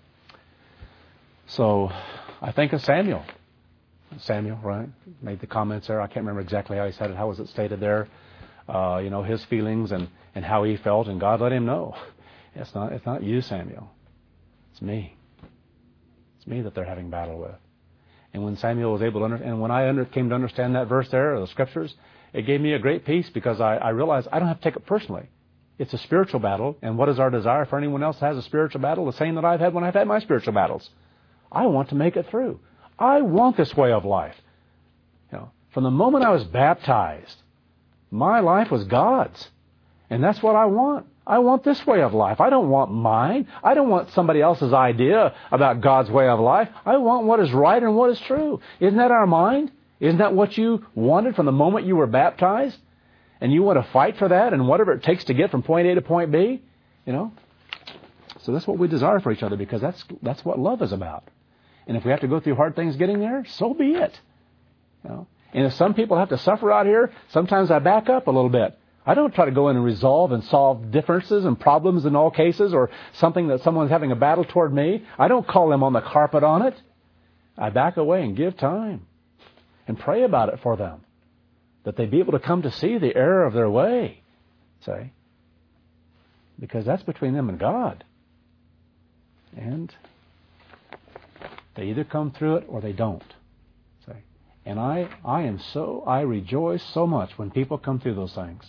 so I think of Samuel. Samuel, right, made the comments there. I can't remember exactly how he said it. How was it stated there? Uh, you know, his feelings and, and how he felt, and God let him know. It's not, it's not you, Samuel. It's me. It's me that they're having battle with. And when Samuel was able to understand, and when I under, came to understand that verse there, or the scriptures, it gave me a great peace because I, I realized I don't have to take it personally. It's a spiritual battle, and what is our desire for anyone else that has a spiritual battle? The same that I've had when I've had my spiritual battles. I want to make it through. I want this way of life. You know, from the moment I was baptized, my life was God's, and that's what I want. I want this way of life. I don't want mine. I don't want somebody else's idea about God's way of life. I want what is right and what is true. Isn't that our mind? Isn't that what you wanted from the moment you were baptized? And you want to fight for that and whatever it takes to get from point A to point B? You know? So that's what we desire for each other, because that's that's what love is about. And if we have to go through hard things getting there, so be it. You know? And if some people have to suffer out here, sometimes I back up a little bit. I don't try to go in and resolve and solve differences and problems in all cases, or something that someone's having a battle toward me. I don't call them on the carpet on it. I back away and give time and pray about it for them, that they be able to come to see the error of their way, say, because that's between them and God. And they either come through it or they don't. Say, and I, I am so, I rejoice so much when people come through those things.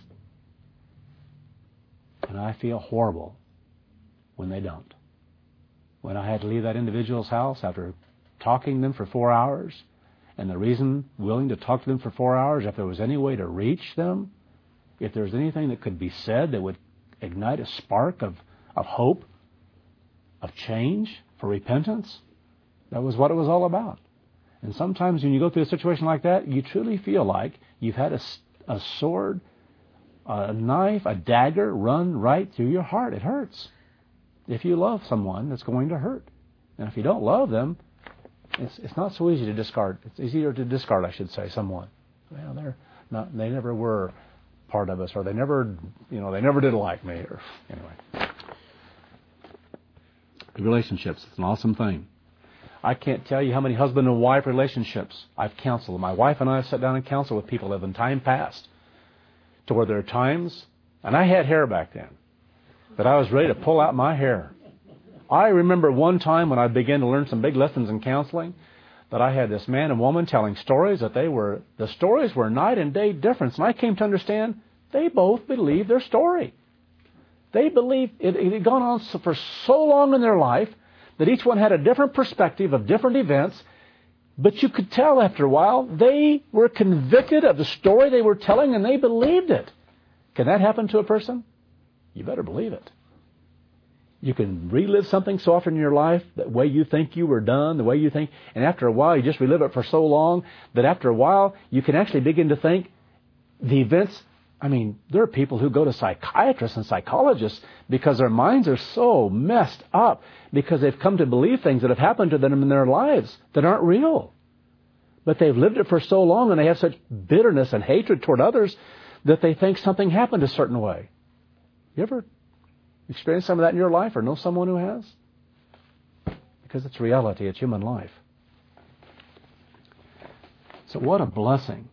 And I feel horrible when they don't. When I had to leave that individual's house after talking to them for four hours, and the reason willing to talk to them for four hours, if there was any way to reach them, if there was anything that could be said that would ignite a spark of, of hope, of change, for repentance, that was what it was all about. And sometimes when you go through a situation like that, you truly feel like you've had a, a sword, a knife, a dagger run right through your heart. It hurts. If you love someone, it's going to hurt. And if you don't love them, it's it's not so easy to discard. It's easier to discard, I should say, someone. Well, they're not. They never were part of us, or they never, you know, they never did like me. Or anyway, relationships. It's an awesome thing. I can't tell you how many husband and wife relationships I've counseled. My wife and I have sat down and counseled with people that have in time past, to where there are times, and I had hair back then, that I was ready to pull out my hair. I remember one time when I began to learn some big lessons in counseling, that I had this man and woman telling stories that they were, the stories were night and day difference. And I came to understand they both believed their story. They believed, it, it had gone on for so long in their life that each one had a different perspective of different events, but you could tell after a while they were convicted of the story they were telling and they believed it. Can that happen to a person? You better believe it. You can relive something so often in your life, the way you think you were done, the way you think, and after a while you just relive it for so long that after a while you can actually begin to think the events. I mean, there are people who go to psychiatrists and psychologists because their minds are so messed up because they've come to believe things that have happened to them in their lives that aren't real. But they've lived it for so long and they have such bitterness and hatred toward others that they think something happened a certain way. You ever experienced some of that in your life or know someone who has? Because it's reality. It's human life. So what a blessing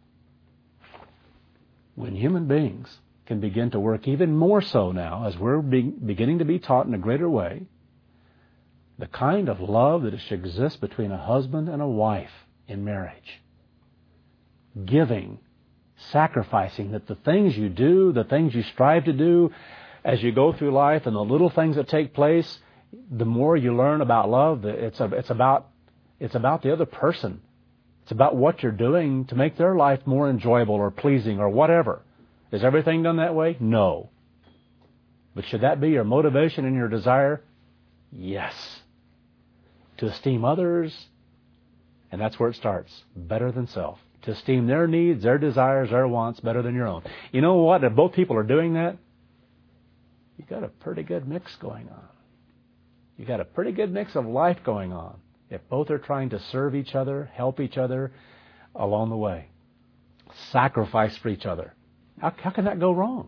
when human beings can begin to work even more so now, as we're be- beginning to be taught in a greater way, the kind of love that should exist between a husband and a wife in marriage. Giving, sacrificing, that the things you do, the things you strive to do as you go through life, and the little things that take place, the more you learn about love, it's a, it's about it's about the other person. It's about what you're doing to make their life more enjoyable or pleasing or whatever. Is everything done that way? No. But should that be your motivation and your desire? Yes. To esteem others, and that's where it starts, better than self. To esteem their needs, their desires, their wants better than your own. You know what? If both people are doing that, you've got a pretty good mix going on. You've got a pretty good mix of life going on. If both are trying to serve each other, help each other along the way, sacrifice for each other, how, how can that go wrong?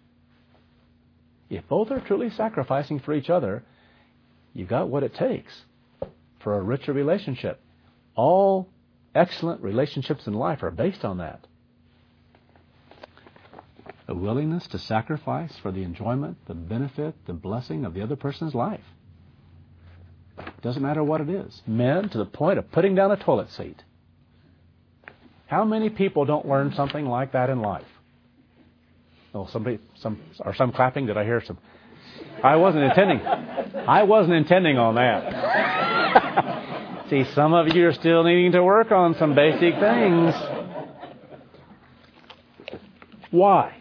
If both are truly sacrificing for each other, you've got what it takes for a richer relationship. All excellent relationships in life are based on that. A willingness to sacrifice for the enjoyment, the benefit, the blessing of the other person's life. Doesn't matter what it is. Men to the point of putting down a toilet seat. How many people don't learn something like that in life? Oh, somebody, some, or some clapping? Did I hear some? I wasn't intending. I wasn't intending on that. See, some of you are still needing to work on some basic things. Why?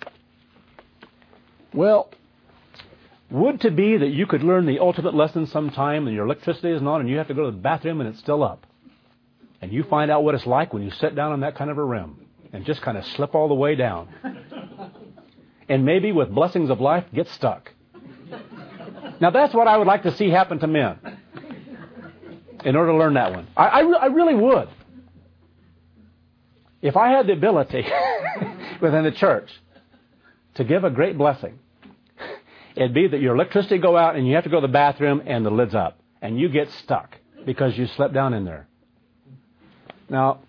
Well, would to be that you could learn the ultimate lesson sometime and your electricity isn't on and you have to go to the bathroom and it's still up. And you find out what it's like when you sit down on that kind of a rim and just kind of slip all the way down. And maybe with blessings of life, get stuck. Now that's what I would like to see happen to men in order to learn that one. I, I, I really would. If I had the ability within the church to give a great blessing, it'd be that your electricity go out and you have to go to the bathroom and the lid's up and you get stuck because you slept down in there. Now,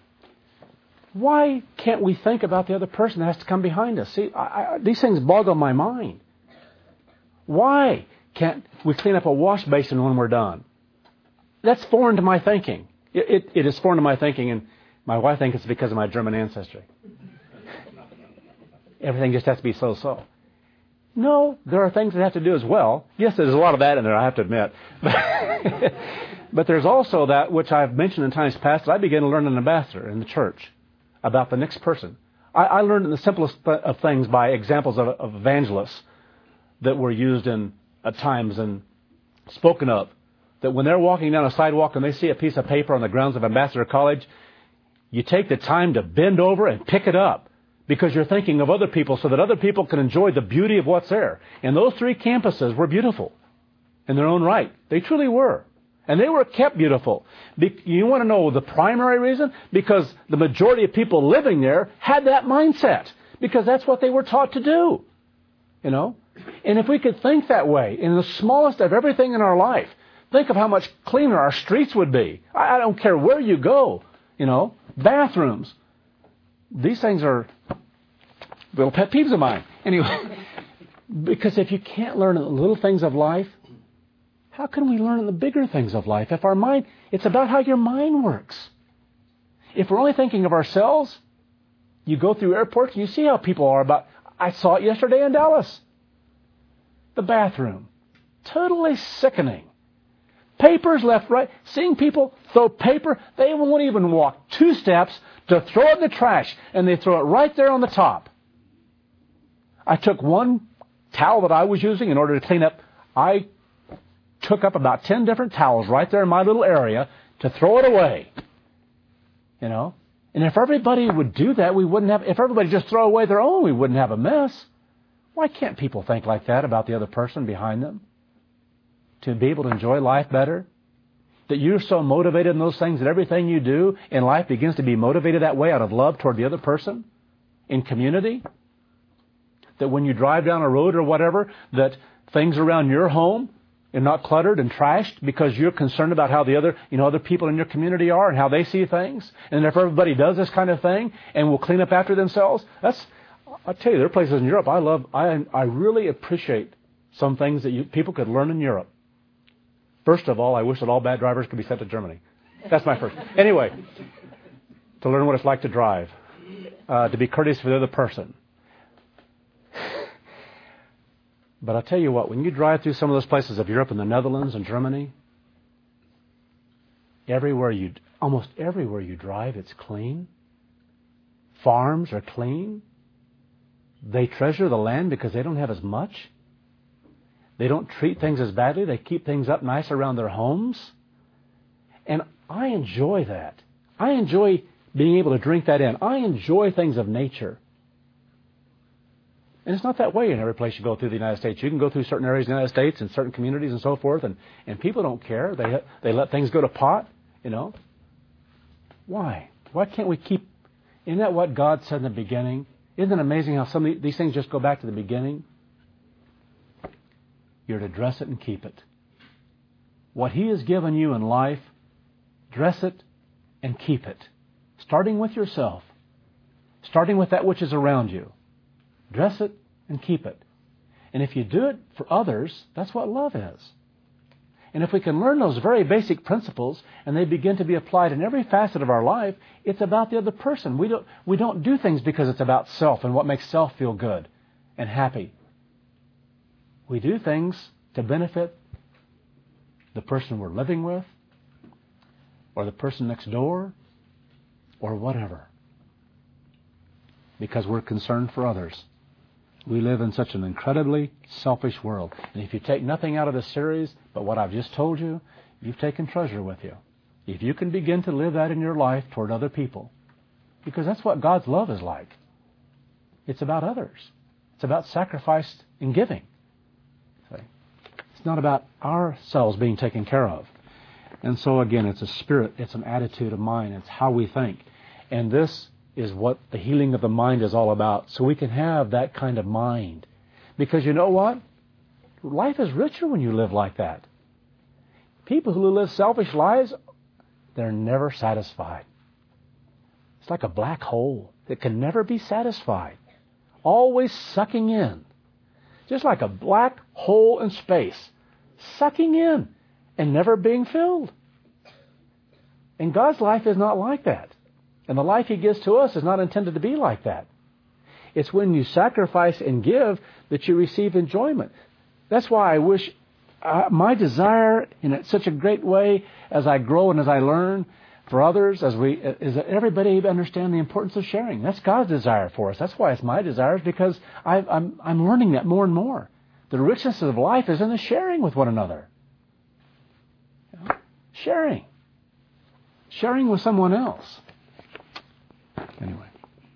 why can't we think about the other person that has to come behind us? See, I, I, these things boggle my mind. Why can't we clean up a wash basin when we're done? That's foreign to my thinking. It, it, it is foreign to my thinking, and my wife thinks it's because of my German ancestry. Everything just has to be so-so. No, there are things that have to do as well. Yes, there's a lot of that in there, I have to admit. But there's also that which I've mentioned in times past that I began to learn as an ambassador in the church about the next person. I, I learned in the simplest of things by examples of, of evangelists that were used in at times and spoken of. That when they're walking down a sidewalk and they see a piece of paper on the grounds of Ambassador College, you take the time to bend over and pick it up because you're thinking of other people so that other people can enjoy the beauty of what's there. And those three campuses were beautiful in their own right. They truly were. And they were kept beautiful. Be- you want to know the primary reason? Because the majority of people living there had that mindset. Because that's what they were taught to do. You know? And if we could think that way in the smallest of everything in our life, think of how much cleaner our streets would be. I, I don't care where you go. You know? Bathrooms. These things are little pet peeves of mine. Anyway, because if you can't learn the little things of life, how can we learn the bigger things of life? If our mind, it's about how your mind works. If we're only thinking of ourselves, you go through airports and you see how people are about, I saw it yesterday in Dallas. The bathroom. Totally sickening. Papers left, right. Seeing people throw paper, they won't even walk two steps to throw it in the trash, and they throw it right there on the top. I took one towel that I was using in order to clean up. I took up about ten different towels right there in my little area to throw it away. You know? And if everybody would do that, we wouldn't have, if everybody just throw away their own, we wouldn't have a mess. Why can't people think like that about the other person behind them? To be able to enjoy life better? That you're so motivated in those things that everything you do in life begins to be motivated that way out of love toward the other person? In community? That when you drive down a road or whatever, that things around your home are not cluttered and trashed because you're concerned about how the other, you know, other people in your community are and how they see things. And if everybody does this kind of thing and will clean up after themselves, that's, I'll tell you, there are places in Europe I love, I I really appreciate some things that you, people could learn in Europe. First of all, I wish that all bad drivers could be sent to Germany. That's my first. Anyway, to learn what it's like to drive, uh, to be courteous for the other person. But I'll tell you what, when you drive through some of those places of Europe and the Netherlands and Germany, everywhere you, almost everywhere you drive, it's clean. Farms are clean. They treasure the land because they don't have as much. They don't treat things as badly. They keep things up nice around their homes. And I enjoy that. I enjoy being able to drink that in. I enjoy things of nature. And it's not that way in every place you go through the United States. You can go through certain areas of the United States and certain communities and so forth, and, and people don't care. They they let things go to pot, you know. Why? Why can't we keep... Isn't that what God said in the beginning? Isn't it amazing how some of these things just go back to the beginning? You're to dress it and keep it. What He has given you in life, dress it and keep it. Starting with yourself. Starting with that which is around you. Dress it and keep it. And if you do it for others, that's what love is. And if we can learn those very basic principles and they begin to be applied in every facet of our life, it's about the other person. We don't, we don't do things because it's about self and what makes self feel good and happy. We do things to benefit the person we're living with or the person next door or whatever. Because we're concerned for others. We live in such an incredibly selfish world. And if you take nothing out of this series but what I've just told you, you've taken treasure with you. If you can begin to live that in your life toward other people. Because that's what God's love is like. It's about others. It's about sacrifice and giving. It's not about ourselves being taken care of. And so again, it's a spirit, it's an attitude of mind, it's how we think. And this is what the healing of the mind is all about, so we can have that kind of mind. Because you know what? Life is richer when you live like that. People who live selfish lives, they're never satisfied. It's like a black hole that can never be satisfied. Always sucking in. Just like a black hole in space. Sucking in and never being filled. And God's life is not like that. And the life He gives to us is not intended to be like that. It's when you sacrifice and give that you receive enjoyment. That's why I wish uh, my desire in such a great way as I grow and as I learn for others, as we, is that everybody understand the importance of sharing. That's God's desire for us. That's why it's my desire, because I, I'm, I'm learning that more and more. The richness of life is in the sharing with one another. You know? Sharing. Sharing with someone else. Anyway.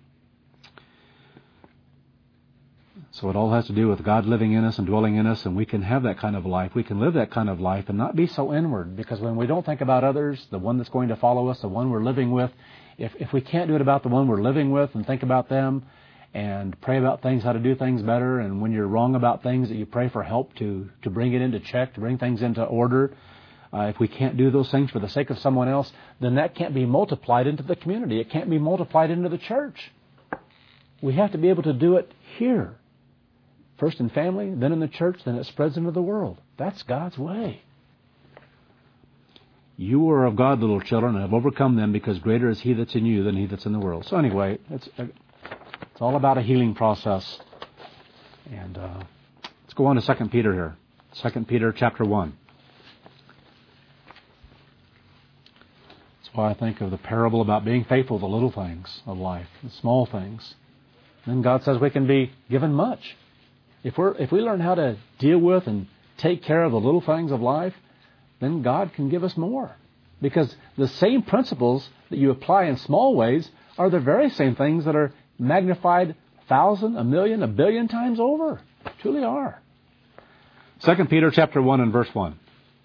So it all has to do with God living in us and dwelling in us, and we can have that kind of life. We can live that kind of life and not be so inward, because when we don't think about others, the one that's going to follow us, the one we're living with, if, if we can't do it about the one we're living with and think about them and pray about things, how to do things better, and when you're wrong about things, that you pray for help to, to bring it into check, to bring things into order, uh, if we can't do those things for the sake of someone else, then that can't be multiplied into the community. It can't be multiplied into the church. We have to be able to do it here. First in family, then in the church, then it spreads into the world. That's God's way. You are of God, little children, and have overcome them, because greater is He that's in you than he that's in the world. So anyway, it's it's all about a healing process. And uh, let's go on to Second Peter here. Second Peter chapter one. That's why I think of the parable about being faithful to the little things of life, the small things. Then God says we can be given much. If we're if we learn how to deal with and take care of the little things of life, then God can give us more. Because the same principles that you apply in small ways are the very same things that are magnified a thousand, a million, a billion times over. Truly are. Second Peter chapter one and verse one.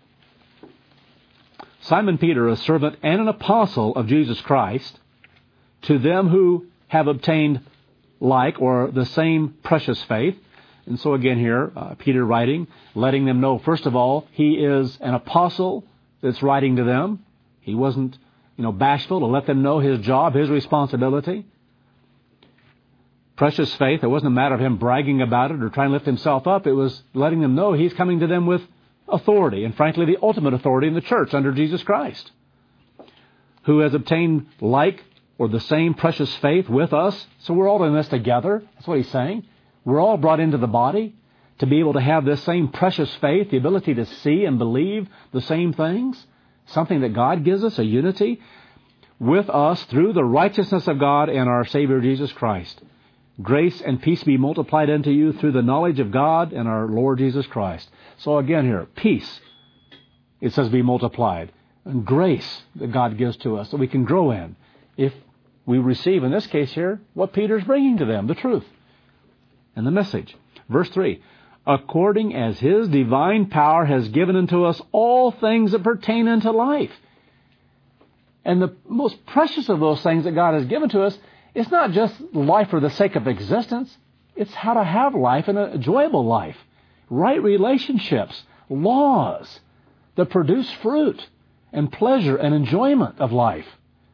Simon Peter, a servant and an apostle of Jesus Christ, to them who have obtained like or the same precious faith. And so again here, uh, Peter writing, letting them know, first of all, he is an apostle that's writing to them. He wasn't, you know, bashful to let them know his job, his responsibility. Precious faith, it wasn't a matter of him bragging about it or trying to lift himself up. It was letting them know he's coming to them with authority, and frankly, the ultimate authority in the church under Jesus Christ, who has obtained like or the same precious faith with us. So we're all in this together. That's what he's saying. We're all brought into the body to be able to have this same precious faith, the ability to see and believe the same things, something that God gives us, a unity with us through the righteousness of God and our Savior Jesus Christ. Grace and peace be multiplied unto you through the knowledge of God and our Lord Jesus Christ. So again here, peace, it says, be multiplied. And grace that God gives to us that we can grow in if we receive, in this case here, what Peter's bringing to them, the truth. And the message. Verse three, according as His divine power has given unto us all things that pertain unto life. And the most precious of those things that God has given to us is not just life for the sake of existence. It's how to have life, and an enjoyable life. Right relationships, laws that produce fruit and pleasure and enjoyment of life.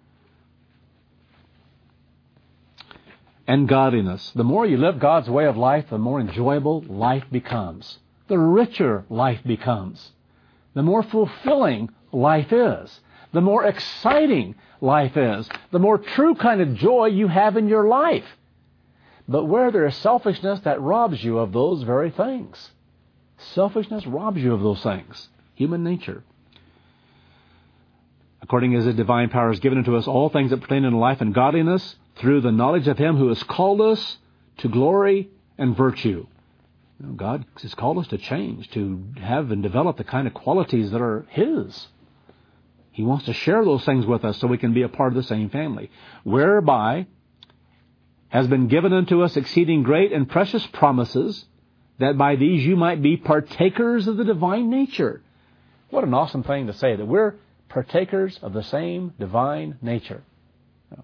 And godliness. The more you live God's way of life, the more enjoyable life becomes. The richer life becomes. The more fulfilling life is. The more exciting life is. The more true kind of joy you have in your life. But where there is selfishness, that robs you of those very things. Selfishness robs you of those things. Human nature. According as His divine power is given unto us all things that pertain unto life and godliness, through the knowledge of Him who has called us to glory and virtue. You know, God has called us to change, to have and develop the kind of qualities that are His. He wants to share those things with us so we can be a part of the same family. Whereby has been given unto us exceeding great and precious promises, that by these you might be partakers of the divine nature. What an awesome thing to say, that we're partakers of the same divine nature.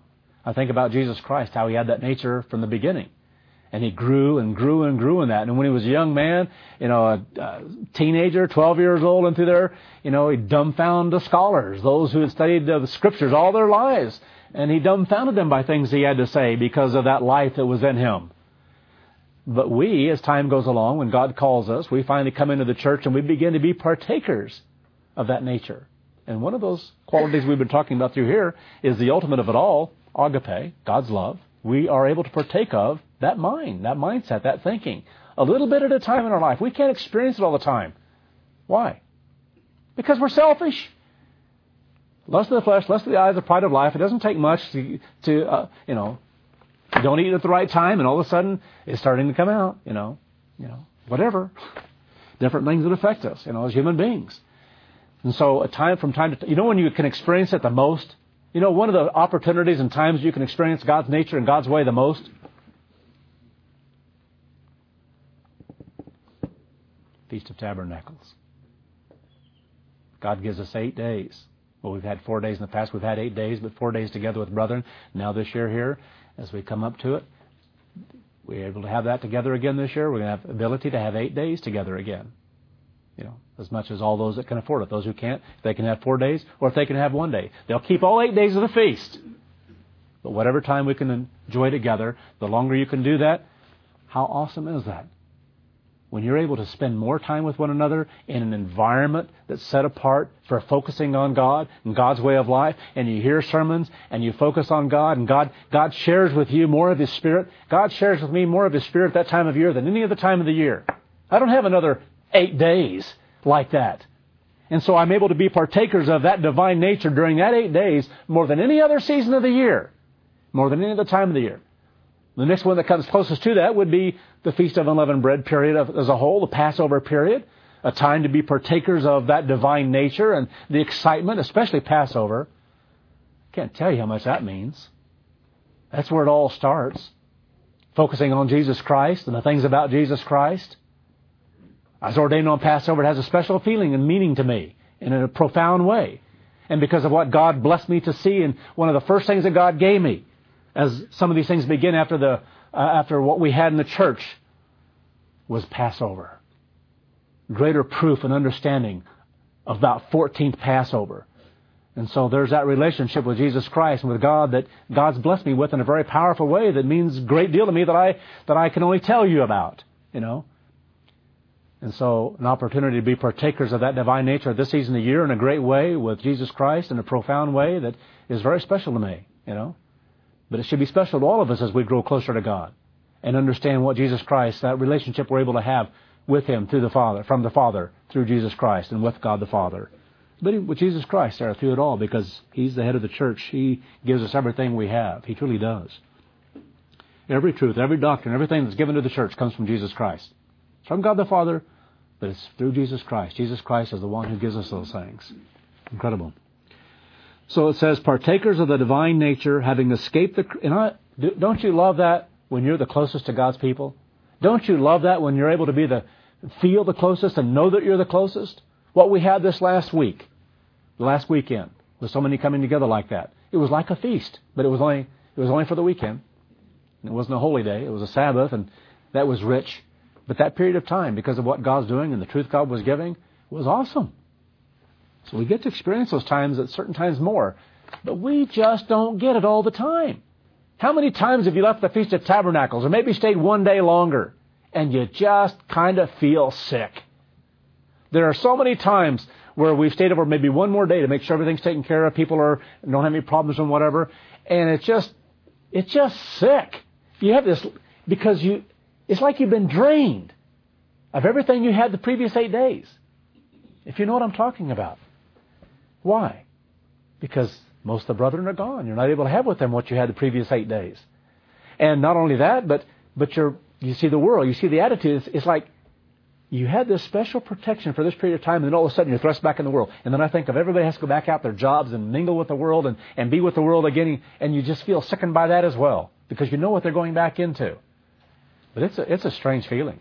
I think about Jesus Christ, how He had that nature from the beginning. And He grew and grew and grew in that. And when He was a young man, you know, a, a teenager, twelve years old, and through there, you know, He dumbfounded the scholars, those who had studied uh, the Scriptures all their lives. And He dumbfounded them by things He had to say because of that life that was in Him. But we, as time goes along, when God calls us, we finally come into the church and we begin to be partakers of that nature. And one of those qualities we've been talking about through here is the ultimate of it all, agape, God's love. We are able to partake of that mind, that mindset, that thinking, a little bit at a time in our life. We can't experience it all the time. Why? Because we're selfish. Lust of the flesh, lust of the eyes, the pride of life. It doesn't take much to, to uh, you know, you don't eat at the right time, and all of a sudden it's starting to come out. You know, you know, whatever. Different things that affect us, you know, as human beings. And so, a time from time to time, you know, when you can experience it the most. You know, one of the opportunities and times you can experience God's nature and God's way the most? Feast of Tabernacles. God gives us eight days. Well, we've had four days in the past. We've had eight days, but four days together with brethren. Now this year here, as we come up to it, we're able to have that together again this year. We're going to have the ability to have eight days together again. You know, as much as all those that can afford it. Those who can't, if they can have four days, or if they can have one day. They'll keep all eight days of the feast. But whatever time we can enjoy together, the longer you can do that, how awesome is that? When you're able to spend more time with one another in an environment that's set apart for focusing on God and God's way of life, and you hear sermons and you focus on God, and God, God shares with you more of His Spirit. God shares with me more of His Spirit that time of year than any other time of the year. I don't have another eight days like that. And so I'm able to be partakers of that divine nature during that eight days more than any other season of the year, more than any other time of the year. The next one that comes closest to that would be the Feast of Unleavened Bread period as a whole, the Passover period, a time to be partakers of that divine nature and the excitement, especially Passover. I can't tell you how much that means. That's where it all starts, focusing on Jesus Christ and the things about Jesus Christ. I was ordained on Passover. It has a special feeling and meaning to me in a profound way. And because of what God blessed me to see, and one of the first things that God gave me, as some of these things begin after the uh, after what we had in the church, was Passover. Greater proof and understanding of that fourteenth Passover. And so there's that relationship with Jesus Christ and with God that God's blessed me with in a very powerful way that means a great deal to me that I that I can only tell you about, you know. And so an opportunity to be partakers of that divine nature this season of the year in a great way with Jesus Christ in a profound way that is very special to me, you know. But it should be special to all of us as we grow closer to God and understand what Jesus Christ, that relationship we're able to have with Him through the Father, from the Father, through Jesus Christ, and with God the Father. But with Jesus Christ there through it all, because He's the head of the church. He gives us everything we have. He truly does. Every truth, every doctrine, everything that's given to the church comes from Jesus Christ. It's from God the Father, but it's through Jesus Christ. Jesus Christ is the one who gives us those things. Incredible. So it says, partakers of the divine nature, having escaped the... You know, don't you love that when you're the closest to God's people? Don't you love that when you're able to be the feel the closest and know that you're the closest? What we had this last week, the last weekend, with so many coming together like that. It was like a feast, but it was only it was only for the weekend. It wasn't a holy day. It was a Sabbath, and that was rich. But that period of time, because of what God's doing and the truth God was giving, was awesome. So we get to experience those times at certain times more. But we just don't get it all the time. How many times have you left the Feast of Tabernacles or maybe stayed one day longer and you just kind of feel sick? There are so many times where we've stayed over maybe one more day to make sure everything's taken care of, people are don't have any problems and whatever, and it's just it's just sick. You have this because you it's like you've been drained of everything you had the previous eight days. If you know what I'm talking about. Why? Because most of the brethren are gone. You're not able to have with them what you had the previous eight days. And not only that, but but you're you see the world, you see the attitude. It's, it's like you had this special protection for this period of time, and then all of a sudden you're thrust back in the world. And then I think of everybody has to go back out their jobs and mingle with the world and, and be with the world again, and you just feel sickened by that as well, because you know what they're going back into. But it's a, it's a strange feeling.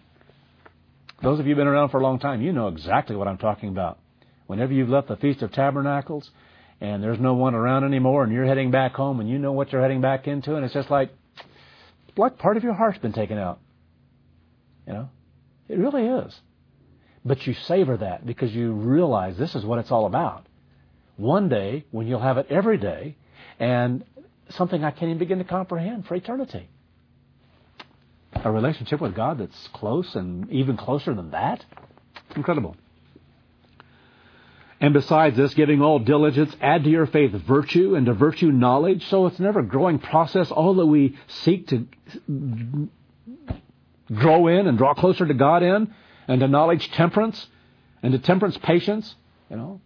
Those of you who've been around for a long time, you know exactly what I'm talking about. Whenever you've left the Feast of Tabernacles and there's no one around anymore, and you're heading back home, and you know what you're heading back into, and it's just like, like part of your heart's been taken out. You know? It really is. But you savor that because you realize this is what it's all about. One day, when you'll have it every day, and something I can't even begin to comprehend for eternity. A relationship with God that's close and even closer than that? Incredible. And besides this, giving all diligence, add to your faith virtue, and to virtue knowledge. So it's never a growing process. All that we seek to grow in and draw closer to God in, and to knowledge temperance, and to temperance patience. You know,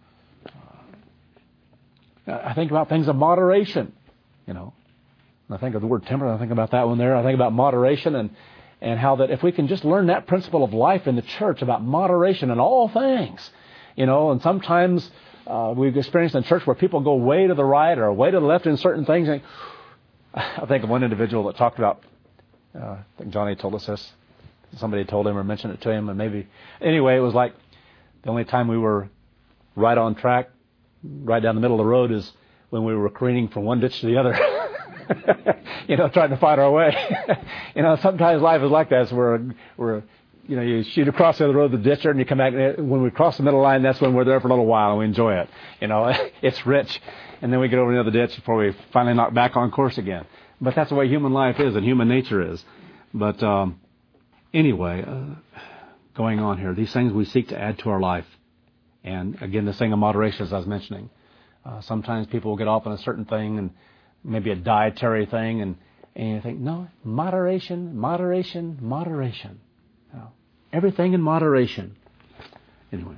I think about things of moderation. You know, and I think of the word temperance. I think about that one there. I think about moderation and and how that if we can just learn that principle of life in the church about moderation in all things. You know, and sometimes uh, we've experienced in church where people go way to the right or way to the left in certain things. And I think of one individual that talked about, uh, I think Johnny told us this. Somebody told him or mentioned it to him, and maybe... Anyway, it was like the only time we were right on track, right down the middle of the road, is when we were careening from one ditch to the other. You know, trying to find our way. You know, sometimes life is like that. So we're... we're You know, you shoot across the other road, the ditcher, and you come back. When we cross the middle line, that's when we're there for a little while, and we enjoy it. You know, it's rich. And then we get over the other ditch before we finally knock back on course again. But that's the way human life is and human nature is. But um, anyway, uh, going on here, these things we seek to add to our life. And again, this thing of moderation, as I was mentioning. Uh, sometimes people will get off on a certain thing, and maybe a dietary thing, and, and you think, no, moderation, moderation, moderation. No. Everything in moderation. Anyway,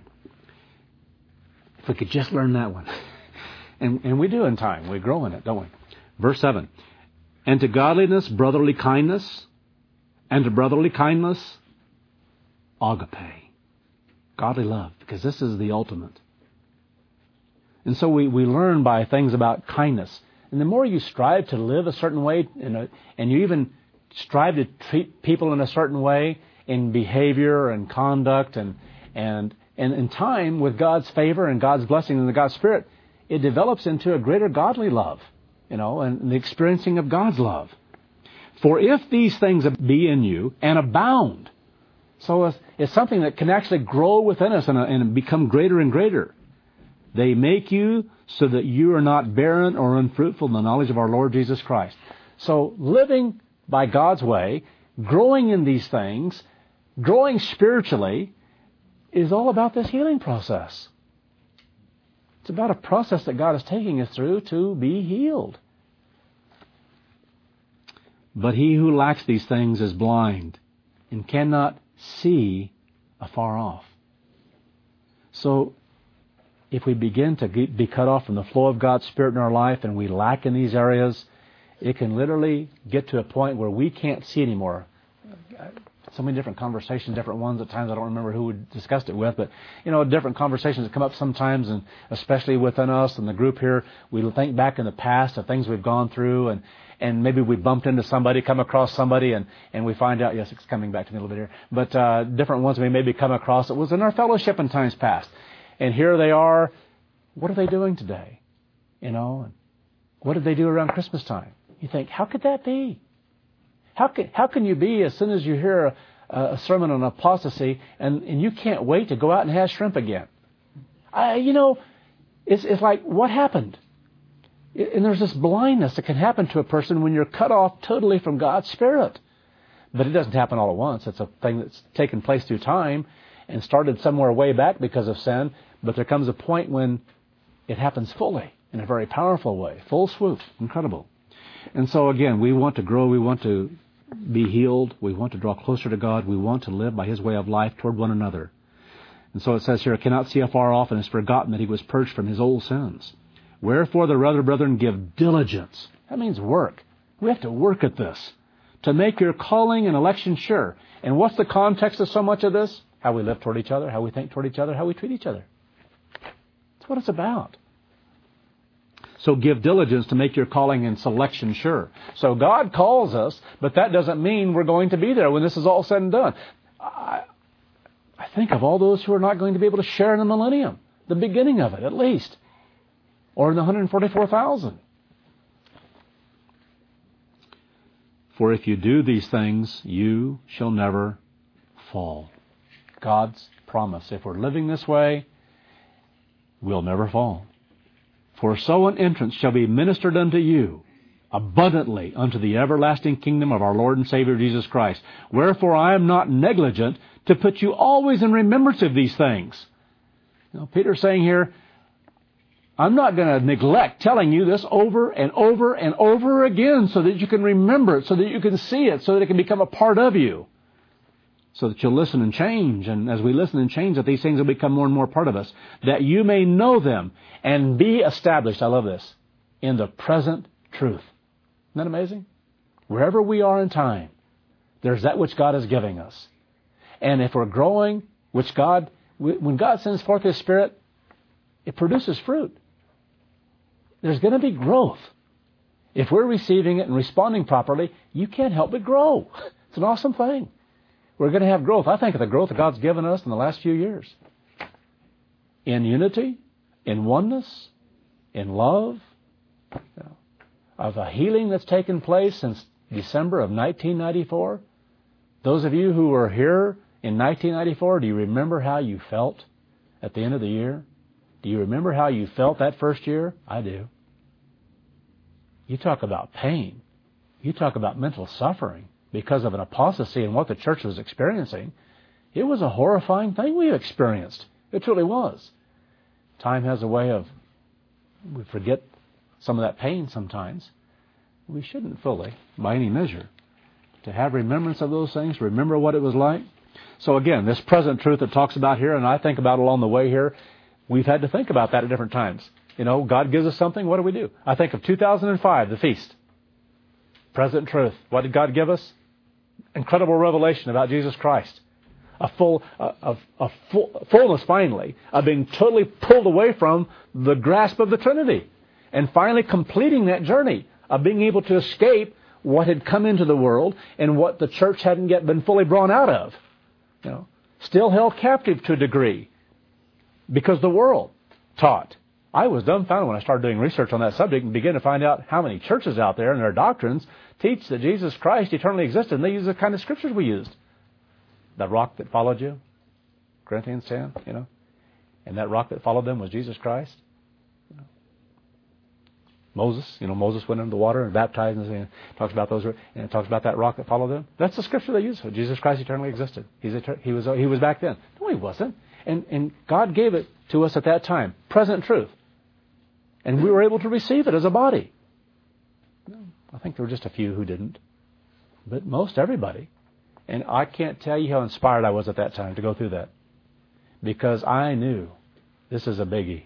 if we could just learn that one. And, and we do in time. We grow in it, don't we? Verse seven. And to godliness, brotherly kindness. And to brotherly kindness, agape. Godly love. Because this is the ultimate. And so we, we learn by things about kindness. And the more you strive to live a certain way, and, a, and you even strive to treat people in a certain way, in behavior and conduct and and and in time, with God's favor and God's blessing and the God's Spirit, it develops into a greater godly love, you know, and the experiencing of God's love. For if these things be in you and abound, so it's, it's something that can actually grow within us and, and become greater and greater. They make you so that you are not barren or unfruitful in the knowledge of our Lord Jesus Christ. So living by God's way, growing in these things, growing spiritually, is all about this healing process. It's about a process that God is taking us through to be healed. But he who lacks these things is blind and cannot see afar off. So, if we begin to be cut off from the flow of God's Spirit in our life and we lack in these areas, it can literally get to a point where we can't see anymore. So many different conversations, different ones. At times I don't remember who we discussed it with, but you know, different conversations that come up sometimes, and especially within us and the group here, we think back in the past of things we've gone through, and and maybe we bumped into somebody, come across somebody, and and we find out, yes, it's coming back to me a little bit here, but uh, different ones we maybe come across. It was in our fellowship in times past, and here they are. What are they doing today? You know, what did they do around Christmas time? You think, how could that be? How can, how can you be, as soon as you hear a, a sermon on apostasy, and, and you can't wait to go out and have shrimp again? I, you know, it's, it's like, what happened? And there's this blindness that can happen to a person when you're cut off totally from God's Spirit. But it doesn't happen all at once. It's a thing that's taken place through time and started somewhere way back because of sin. But there comes a point when it happens fully, in a very powerful way. Full swoop. Incredible. And so again, we want to grow, we want to be healed, we want to draw closer to God, we want to live by His way of life toward one another. And so it says here, cannot see afar off and has forgotten that he was purged from his old sins. Wherefore the other brethren give diligence. That means work. We have to work at this to make your calling and election sure. And what's the context of so much of this? How we live toward each other, how we think toward each other, how we treat each other. That's what it's about. So give diligence to make your calling and selection sure. So God calls us, but that doesn't mean we're going to be there when this is all said and done. I, I think of all those who are not going to be able to share in the millennium, the beginning of it at least. or in the one hundred forty-four thousand. For if you do these things, you shall never fall. God's promise. If we're living this way, we'll never fall. For so an entrance shall be ministered unto you abundantly unto the everlasting kingdom of our Lord and Savior Jesus Christ. Wherefore I am not negligent to put you always in remembrance of these things. You know, Peter's saying here, I'm not going to neglect telling you this over and over and over again so that you can remember it, so that you can see it, so that it can become a part of you, so that you'll listen and change. And as we listen and change, that these things will become more and more part of us, that you may know them and be established, I love this, in the present truth. Isn't that amazing? Wherever we are in time, there's that which God is giving us. And if we're growing, which God, when God sends forth His Spirit, it produces fruit. There's going to be growth. If we're receiving it and responding properly, you can't help but grow. It's an awesome thing. We're going to have growth. I think of the growth that God's given us in the last few years. In unity, in oneness, in love, you know, of a healing that's taken place since December of nineteen ninety-four. Those of you who were here in nineteen ninety-four, do you remember how you felt at the end of the year? Do you remember how you felt that first year? I do. You talk about pain. You talk about mental suffering because of an apostasy and what the church was experiencing. It was a horrifying thing we experienced. It truly was. Time has a way of, we forget some of that pain sometimes. We shouldn't fully, by any measure, to have remembrance of those things, remember what it was like. So again, this present truth that talks about here, and I think about along the way here, we've had to think about that at different times. You know, God gives us something, what do we do? I think of two thousand five, the feast. Present truth. What did God give us? Incredible revelation about Jesus Christ. A full, a, a, a full, fullness finally of being totally pulled away from the grasp of the Trinity. And finally completing that journey of being able to escape what had come into the world and what the church hadn't yet been fully brought out of. You know, still held captive to a degree because the world taught. I was dumbfounded when I started doing research on that subject and began to find out how many churches out there and their doctrines teach that Jesus Christ eternally existed, and they use the kind of scriptures we used. The rock that followed you, Corinthians ten, you know, and that rock that followed them was Jesus Christ. You know. Moses, you know, Moses went into the water and baptized, and it talks about those, and it talks about that rock that followed them. That's the scripture they use. Jesus Christ eternally existed. He's etern- he was he was back then. No, he wasn't. And and God gave it to us at that time, present truth, and we were able to receive it as a body. I think there were just a few who didn't, but most everybody. And I can't tell you how inspired I was at that time to go through that, because I knew this is a biggie.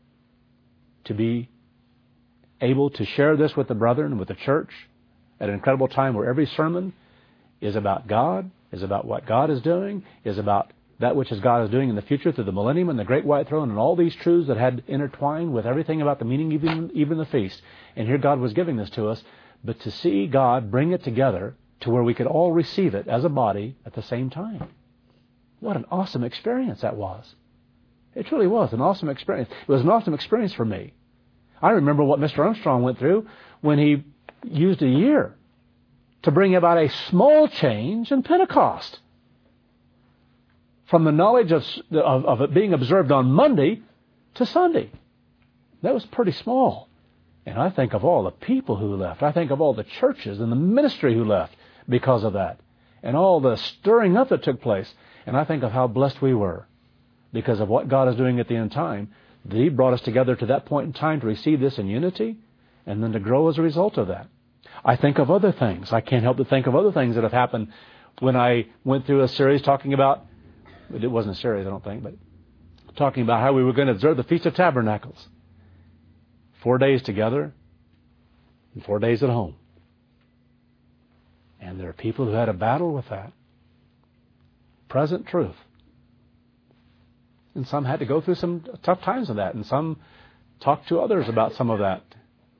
To be able to share this with the brethren and with the church at an incredible time where every sermon is about God, is about what God is doing, is about that which is God is doing in the future through the millennium and the great white throne and all these truths that had intertwined with everything about the meaning, even, even the feast. And here God was giving this to us. But to see God bring it together to where we could all receive it as a body at the same time. What an awesome experience that was. It truly was an awesome experience. It was an awesome experience for me. I remember what Mister Armstrong went through when he used a year to bring about a small change in Pentecost. From the knowledge of, of, of it being observed on Monday to Sunday. That was pretty small. And I think of all the people who left. I think of all the churches and the ministry who left because of that. And all the stirring up that took place. And I think of how blessed we were because of what God is doing at the end time. That He brought us together to that point in time to receive this in unity and then to grow as a result of that. I think of other things. I can't help but think of other things that have happened when I went through a series talking about, it wasn't a series I don't think, but talking about how we were going to observe the Feast of Tabernacles. Four days together and four days at home. And there are people who had a battle with that. Present truth. And some had to go through some tough times of that. And some talked to others about some of that.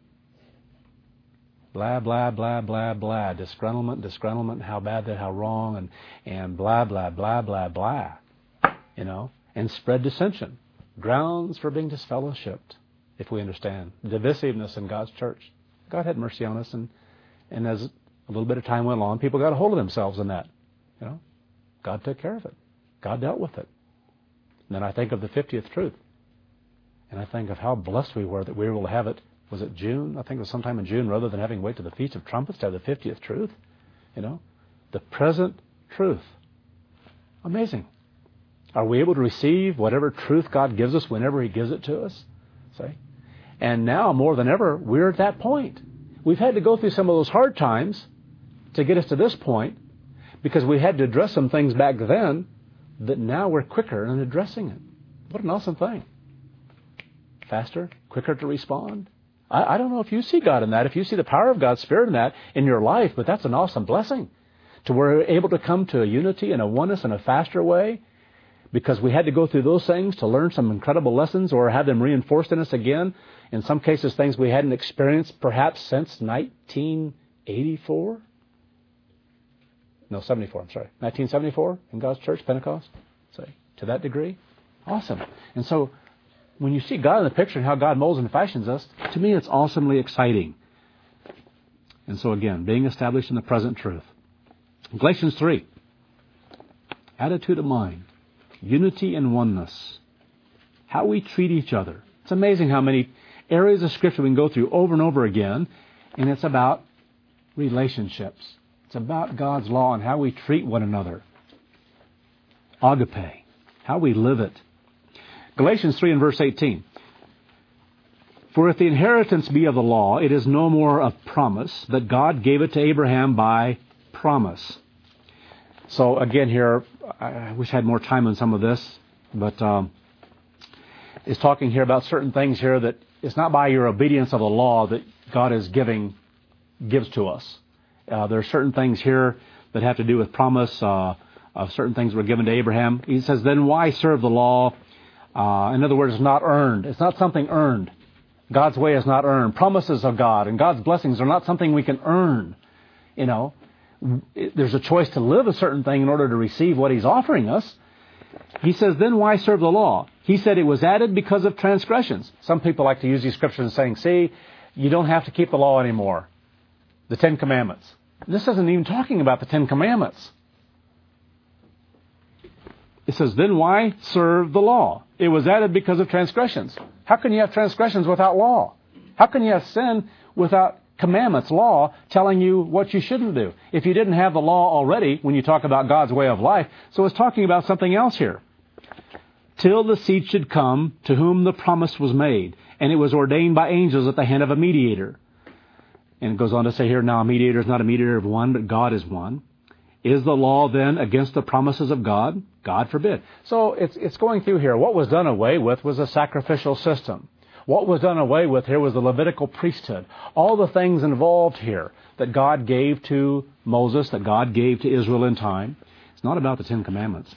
Blah, blah, blah, blah, blah. Disgruntlement, disgruntlement, how bad that, how wrong, and, and blah, blah, blah, blah, blah. You know, and spread dissension. Grounds for being disfellowshipped. if we understand divisiveness in God's church. God had mercy on us, and, and as a little bit of time went on, people got a hold of themselves in that. You know, God took care of it. God dealt with it. And then I think of the fiftieth truth, and I think of how blessed we were that we were able to have it. Was it June? I think it was sometime in June, rather than having to wait to the Feast of Trumpets to have the fiftieth truth. You know, the present truth. Amazing. Are we able to receive whatever truth God gives us whenever He gives it to us? See? And now, more than ever, we're at that point. We've had to go through some of those hard times to get us to this point, because we had to address some things back then that now we're quicker in addressing it. What an awesome thing. Faster, quicker to respond. I, I don't know if you see God in that, if you see the power of God's Spirit in that in your life, but that's an awesome blessing. To where we're able to come to a unity and a oneness in a faster way, because we had to go through those things to learn some incredible lessons or have them reinforced in us again. In some cases, things we hadn't experienced perhaps since nineteen eighty-four. No, seventy-four, I'm sorry. nineteen seventy-four in God's church, Pentecost. Say, to that degree. Awesome. And so when you see God in the picture and how God molds and fashions us, to me it's awesomely exciting. And so again, being established in the present truth. Galatians three. Attitude of mind. Unity and oneness. How we treat each other. It's amazing how many areas of Scripture we can go through over and over again, and it's about relationships. It's about God's law and how we treat one another. Agape. How we live it. Galatians three and verse eighteen. For if the inheritance be of the law, it is no more of promise, but God gave it to Abraham by promise. So again here, I wish I had more time on some of this, but um, it's talking here about certain things here that it's not by your obedience of the law that God is giving, gives to us. Uh, there are certain things here that have to do with promise. Uh, uh, certain things were given to Abraham. He says, then why serve the law? Uh, in other words, it's not earned. It's not something earned. God's way is not earned. Promises of God and God's blessings are not something we can earn. You know, there's a choice to live a certain thing in order to receive what He's offering us. He says, then why serve the law? He said it was added because of transgressions. Some people like to use these scriptures and saying, see, you don't have to keep the law anymore. The Ten Commandments. This isn't even talking about the Ten Commandments. It says, then why serve the law? It was added because of transgressions. How can you have transgressions without law? How can you have sin without commandments, law, telling you what you shouldn't do? If you didn't have the law already when you talk about God's way of life. So it's talking about something else here. Till the seed should come to whom the promise was made, and it was ordained by angels at the hand of a mediator. And it goes on to say here, now a mediator is not a mediator of one, but God is one. Is the law then against the promises of God? God forbid. So it's it's going through here. What was done away with was a sacrificial system. What was done away with here was the Levitical priesthood. All the things involved here that God gave to Moses, that God gave to Israel in time. It's not about the Ten Commandments.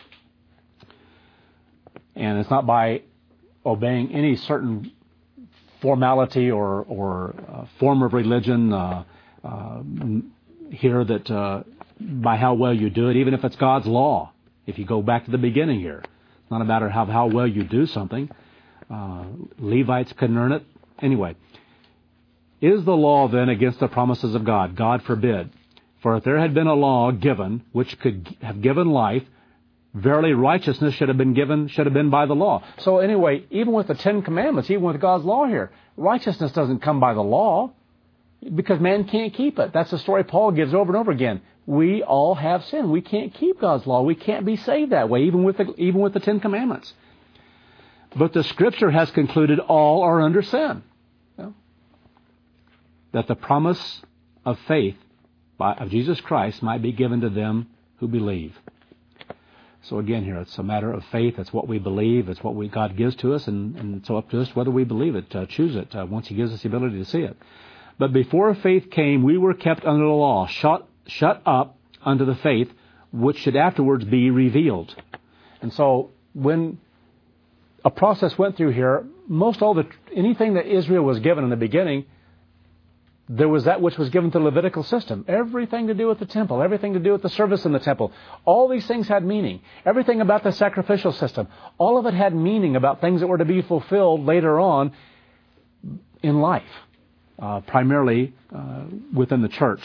And it's not by obeying any certain formality or, or uh, form of religion uh, uh, here that uh, by how well you do it, even if it's God's law. If you go back to the beginning here, it's not a matter of how, how well you do something. Uh, Levites couldn't earn it. Anyway, is the law then against the promises of God? God forbid. For if there had been a law given which could have given life, verily righteousness should have been given, should have been by the law. So anyway, even with the Ten Commandments, even with God's law here, righteousness doesn't come by the law because man can't keep it. That's the story Paul gives over and over again. We all have sin. We can't keep God's law. We can't be saved that way, even with the, even with the Ten Commandments. But the Scripture has concluded all are under sin. You know? That the promise of faith by, of Jesus Christ might be given to them who believe. So again here, it's a matter of faith. It's what we believe. It's what we, God gives to us, and, and it's up to us whether we believe it, uh, choose it, uh, once He gives us the ability to see it. But before faith came, we were kept under the law, shut, shut up unto the faith, which should afterwards be revealed. And so when a process went through here, most all the anything that Israel was given in the beginning, there was that which was given to the Levitical system. Everything to do with the temple, everything to do with the service in the temple. All these things had meaning. Everything about the sacrificial system, all of it had meaning about things that were to be fulfilled later on in life, uh, primarily uh, within the church.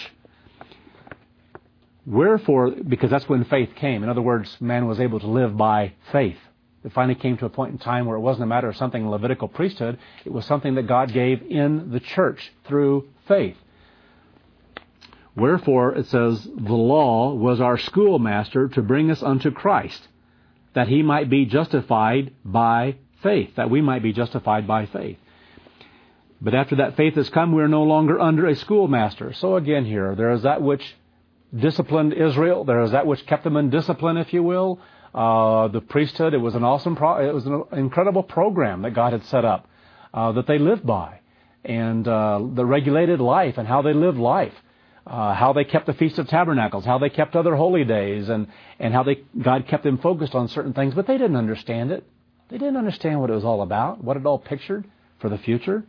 Wherefore, because that's when faith came. In other words, man was able to live by faith. It finally came to a point in time where it wasn't a matter of something Levitical priesthood. It was something that God gave in the church through faith. Wherefore, it says, the law was our schoolmaster to bring us unto Christ, that he might be justified by faith, that we might be justified by faith. But after that faith has come, we are no longer under a schoolmaster. So again here, there is that which disciplined Israel. There is that which kept them in discipline, if you will. Uh, the priesthood, it was an awesome, pro- it was an incredible program that God had set up, uh, that they lived by. And uh, the regulated life and how they lived life. Uh, how they kept the Feast of Tabernacles, how they kept other holy days, and, and how they God kept them focused on certain things, but they didn't understand it. They didn't understand what it was all about, what it all pictured for the future.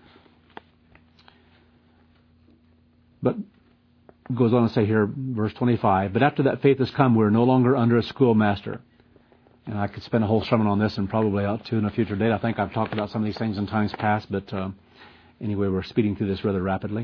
But it goes on to say here, verse twenty-five, but after that faith has come, we're no longer under a schoolmaster. And I could spend a whole sermon on this and probably ought to in a future date. I think I've talked about some of these things in times past, but uh, anyway, we're speeding through this rather rapidly.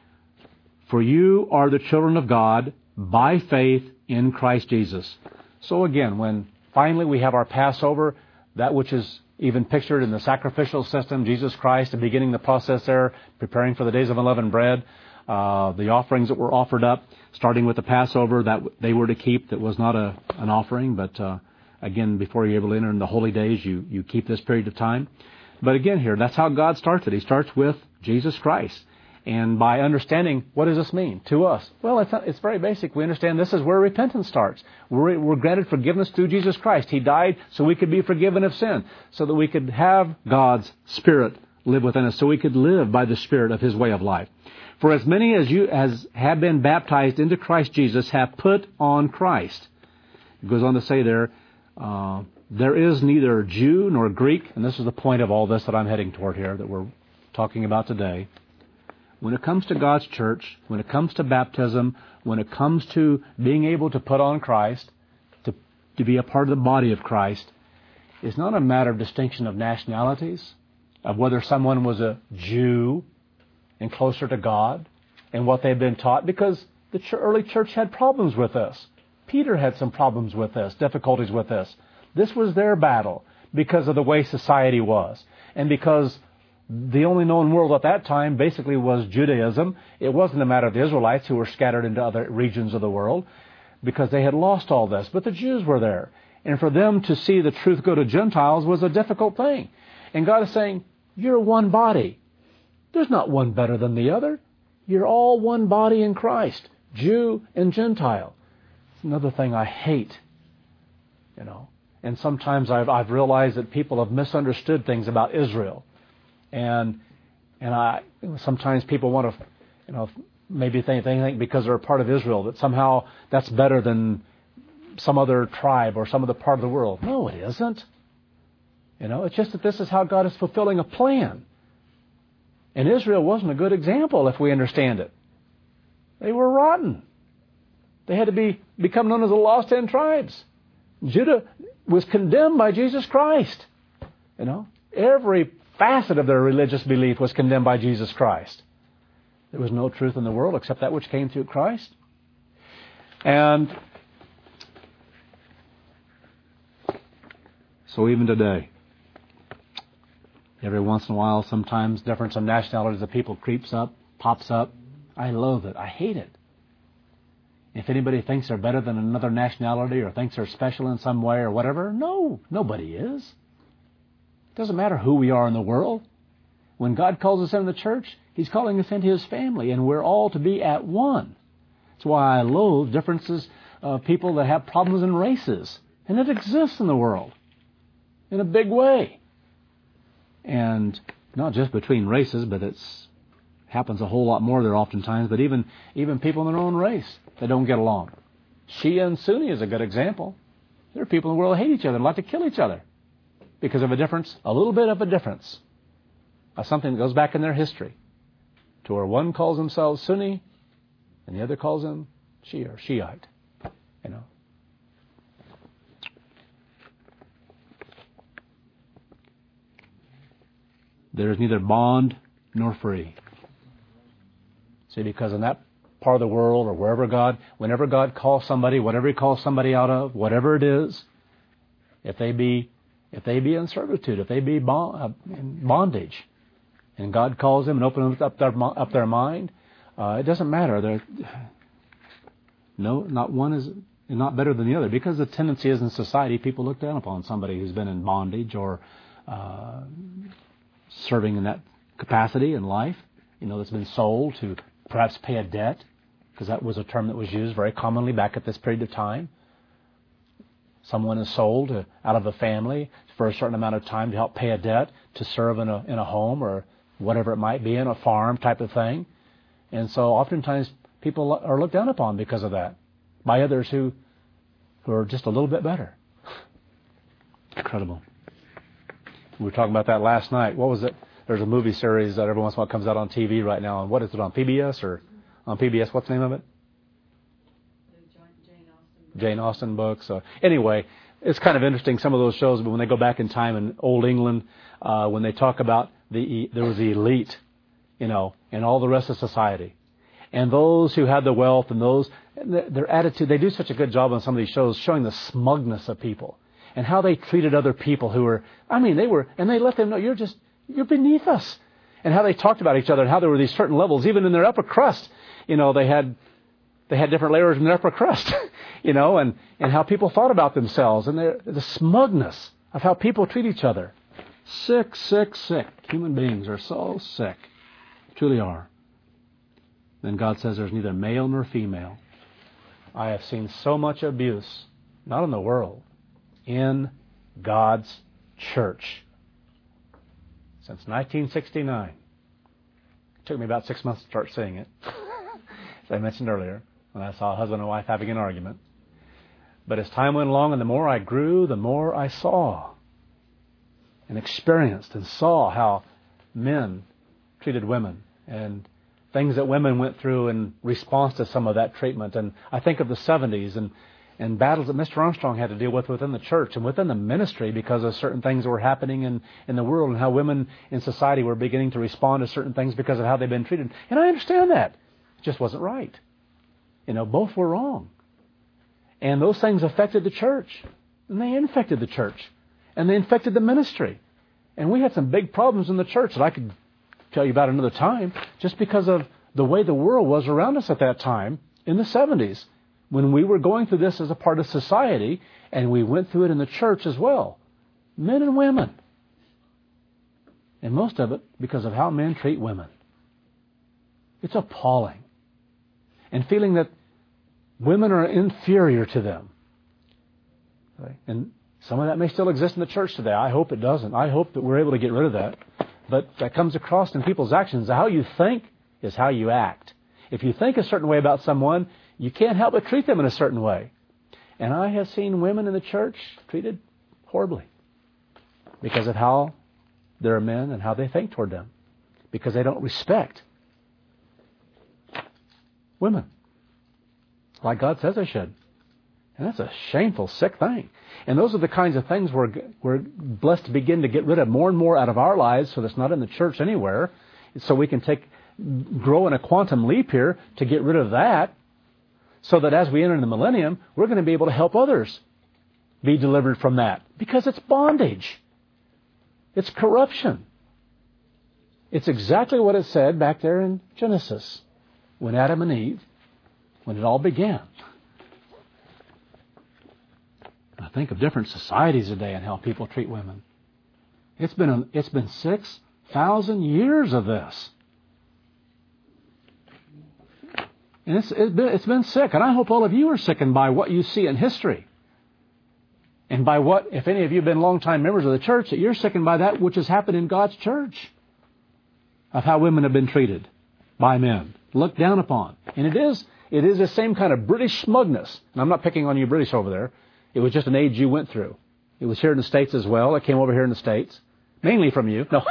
For you are the children of God by faith in Christ Jesus. So again, when finally we have our Passover, that which is even pictured in the sacrificial system, Jesus Christ, and beginning the process there, preparing for the days of unleavened bread, uh, the offerings that were offered up, starting with the Passover that they were to keep, that was not a an offering, but uh, again, before you're able to enter in the holy days, you, you keep this period of time. But again here, that's how God starts it. He starts with Jesus Christ. And by understanding, what does this mean to us? Well, it's not, it's very basic. We understand this is where repentance starts. We're, we're granted forgiveness through Jesus Christ. He died so we could be forgiven of sin, so that we could have God's Spirit live within us, so we could live by the Spirit of His way of life. For as many as you as have been baptized into Christ Jesus have put on Christ. It goes on to say there, uh, there is neither Jew nor Greek, and this is the point of all this that I'm heading toward here, that we're talking about today. When it comes to God's church, when it comes to baptism, when it comes to being able to put on Christ, to, to be a part of the body of Christ, it's not a matter of distinction of nationalities, of whether someone was a Jew and closer to God and what they've been taught, because the ch- early church had problems with this. Peter had some problems with this, difficulties with this. This was their battle because of the way society was, and because the only known world at that time basically was Judaism. It wasn't a matter of the Israelites who were scattered into other regions of the world, because they had lost all this. But the Jews were there. And for them to see the truth go to Gentiles was a difficult thing. And God is saying, you're one body. There's not one better than the other. You're all one body in Christ, Jew and Gentile. It's another thing I hate, you know. And sometimes I've, I've realized that people have misunderstood things about Israel. And and I sometimes people want to, you know, maybe think, they think because they're a part of Israel that somehow that's better than some other tribe or some other part of the world. No, it isn't. You know, it's just that this is how God is fulfilling a plan. And Israel wasn't a good example if we understand it. They were rotten. They had to be become known as the lost ten tribes. Judah was condemned by Jesus Christ. You know, every facet of their religious belief was condemned by Jesus Christ. There was no truth in the world except that which came through Christ. And so even today, every once in a while, sometimes difference in nationalities of people creeps up, pops up. I loathe it. I hate it. If anybody thinks they're better than another nationality or thinks they're special in some way or whatever, no, nobody is. It doesn't matter who we are in the world. When God calls us into the church, He's calling us into His family, and we're all to be at one. That's why I loathe differences of people that have problems in races. And it exists in the world in a big way. And not just between races, but it's happens a whole lot more there oftentimes, but even, even people in their own race that don't get along. Shia and Sunni is a good example. There are people in the world that hate each other and like to kill each other because of a difference, a little bit of a difference, of something that goes back in their history, to where one calls himself Sunni and the other calls him Shia or Shiite. You know. There is neither bond nor free. See, because in that part of the world or wherever God, whenever God calls somebody, whatever He calls somebody out of, whatever it is, if they be, if they be in servitude, if they be bond, in bondage, and God calls them and opens up their up their mind, uh, it doesn't matter. They're, no, not one is not better than the other, because the tendency is in society, people look down upon somebody who's been in bondage or uh, serving in that capacity in life. You know, that's been sold to perhaps pay a debt, because that was a term that was used very commonly back at this period of time. Someone is sold to, out of a family for a certain amount of time to help pay a debt, to serve in a in a home or whatever it might be, in a farm type of thing. And so oftentimes people are looked down upon because of that by others who, who are just a little bit better. Incredible. We were talking about that last night. What was it? There's a movie series that every once in a while comes out on T V right now. And what is it, on P B S or on P B S? What's the name of it? Jane Austen. Jane Austen books. So anyway, it's kind of interesting, some of those shows, but when they go back in time in Old England, uh, when they talk about the there was the elite, you know, and all the rest of society. And those who had the wealth and those, their attitude, they do such a good job on some of these shows showing the smugness of people and how they treated other people who were, I mean, they were, and they let them know, you're just, you're beneath us. And how they talked about each other and how there were these certain levels, even in their upper crust. You know, they had they had different layers in their upper crust, you know, and, and how people thought about themselves and their, the smugness of how people treat each other. Sick, sick, sick. Human beings are so sick. Truly are. Then God says there's neither male nor female. I have seen so much abuse, not in the world, in God's church. Since nineteen sixty-nine. It took me about six months to start seeing it, as I mentioned earlier, when I saw a husband and wife having an argument. But as time went along and the more I grew, the more I saw and experienced and saw how men treated women and things that women went through in response to some of that treatment. And I think of the seventies and and battles that Mister Armstrong had to deal with within the church and within the ministry because of certain things that were happening in, in the world, and how women in society were beginning to respond to certain things because of how they've been treated. And I understand that. It just wasn't right. You know, both were wrong. And those things affected the church. And they infected the church. And they infected the ministry. And we had some big problems in the church that I could tell you about another time, just because of the way the world was around us at that time in the seventies. When we were going through this as a part of society, and we went through it in the church as well. Men and women. And most of it because of how men treat women. It's appalling. And feeling that women are inferior to them. And some of that may still exist in the church today. I hope it doesn't. I hope that we're able to get rid of that. But that comes across in people's actions. How you think is how you act. If you think a certain way about someone, you can't help but treat them in a certain way. And I have seen women in the church treated horribly because of how they're men and how they think toward them. Because they don't respect women like God says they should. And that's a shameful, sick thing. And those are the kinds of things we're, we're blessed to begin to get rid of more and more out of our lives, so that's not in the church anywhere. So we can take grow in a quantum leap here to get rid of that, so that as we enter the millennium, we're going to be able to help others be delivered from that. Because it's bondage. It's corruption. It's exactly what it said back there in Genesis, when Adam and Eve, when it all began. I think of different societies today and how people treat women. It's been a, it's been six thousand years of this. And it's, it's, been, it's been sick. And I hope all of you are sickened by what you see in history. And by what, if any of you have been longtime members of the church, that you're sickened by that which has happened in God's church. Of how women have been treated by men. Looked down upon. And it is, it is the same kind of British smugness. And I'm not picking on you British over there. It was just an age you went through. It was here in the States as well. It came over here in the States. Mainly from you. No.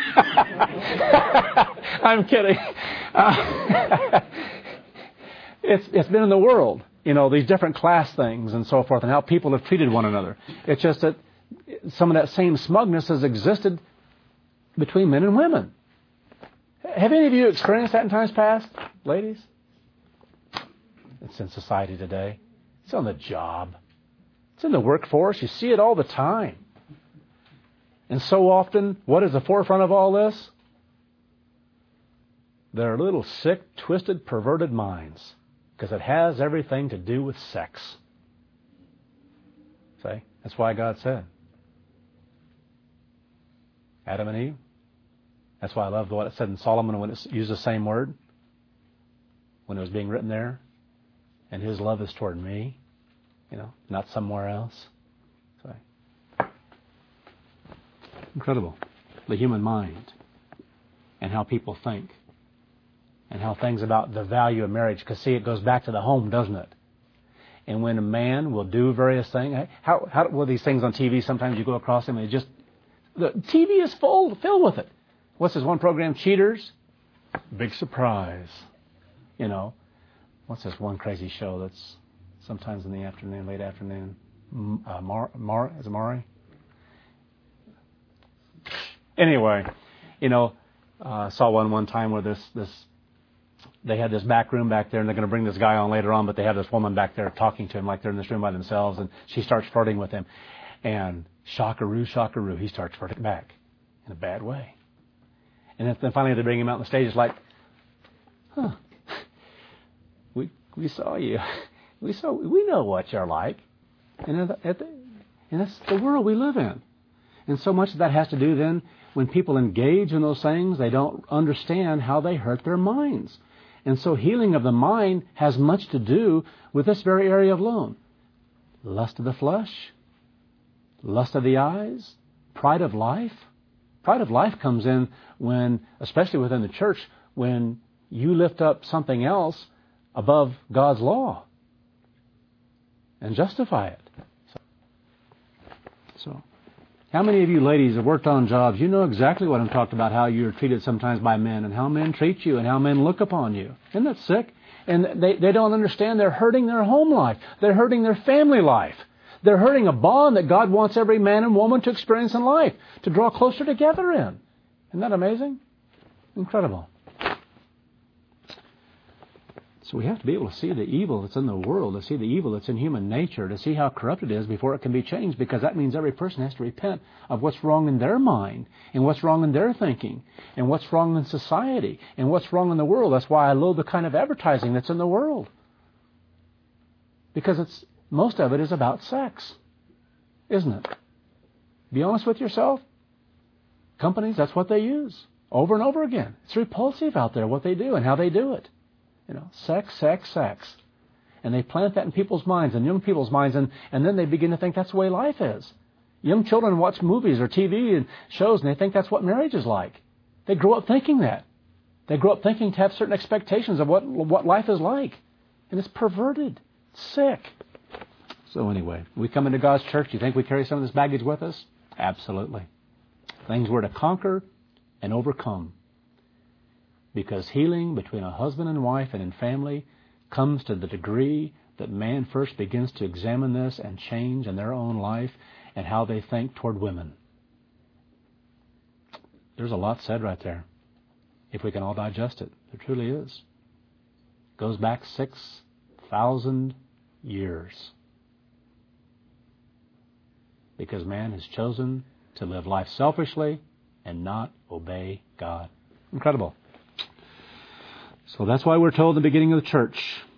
I'm kidding. Uh, It's it's been in the world, you know, these different class things and so forth, and how people have treated one another. It's just that some of that same smugness has existed between men and women. Have any of you experienced that in times past, ladies? It's in society today. It's on the job. It's in the workforce. You see it all the time. And so often, what is the forefront of all this? Their little sick, twisted, perverted minds. Because it has everything to do with sex. See? That's why God said. Adam and Eve. That's why I love what it said in Solomon when it used the same word. When it was being written there. And his love is toward me. You know, not somewhere else. So, incredible. The human mind. And how people think. And how things about the value of marriage. Because see, it goes back to the home, doesn't it? And when a man will do various things. How, how well, these things on T V, sometimes you go across them and it just... The T V is full, filled with it. What's this one program? Cheaters? Big surprise. You know. What's this one crazy show that's sometimes in the afternoon, late afternoon? Uh, Mar, Mar, is it Maury? Anyway, you know, I uh, saw one one time where this, this, they had this back room back there, and they're going to bring this guy on later on, but they have this woman back there talking to him like they're in this room by themselves, and she starts flirting with him. And shockaroo, shockaroo, he starts flirting back in a bad way. And then finally they bring him out on the stage. It's like, huh, we we saw you. We saw. We know what you're like. And, at the, and that's the world we live in. And so much of that has to do then, when people engage in those things, they don't understand how they hurt their minds. And so healing of the mind has much to do with this very area alone. Lust of the flesh, lust of the eyes, pride of life. Pride of life comes in when, especially within the church, when you lift up something else above God's law and justify it. So, so, how many of you ladies have worked on jobs? You know exactly what I'm talking about, how you're treated sometimes by men and how men treat you and how men look upon you. Isn't that sick? And they, they don't understand they're hurting their home life. They're hurting their family life. They're hurting a bond that God wants every man and woman to experience in life, to draw closer together in. Isn't that amazing? Incredible. So we have to be able to see the evil that's in the world, to see the evil that's in human nature, to see how corrupt it is before it can be changed, because that means every person has to repent of what's wrong in their mind, and what's wrong in their thinking, and what's wrong in society, and what's wrong in the world. That's why I loathe the kind of advertising that's in the world. Because it's most of it is about sex, isn't it? Be honest with yourself. Companies, that's what they use over and over again. It's repulsive out there what they do and how they do it. You know, sex, sex, sex. And they plant that in people's minds and young people's minds, and, and then they begin to think that's the way life is. Young children watch movies or T V and shows, and they think that's what marriage is like. They grow up thinking that. They grow up thinking to have certain expectations of what what life is like. And it's perverted. It's sick. So anyway, we come into God's church. Do you think we carry some of this baggage with us? Absolutely. Things we're to conquer and overcome. Because healing between a husband and wife and in family comes to the degree that man first begins to examine this and change in their own life and how they think toward women. There's a lot said right there, if we can all digest it. There truly is. It goes back six thousand years. Because man has chosen to live life selfishly and not obey God. Incredible. So that's why we're told in the beginning of the church.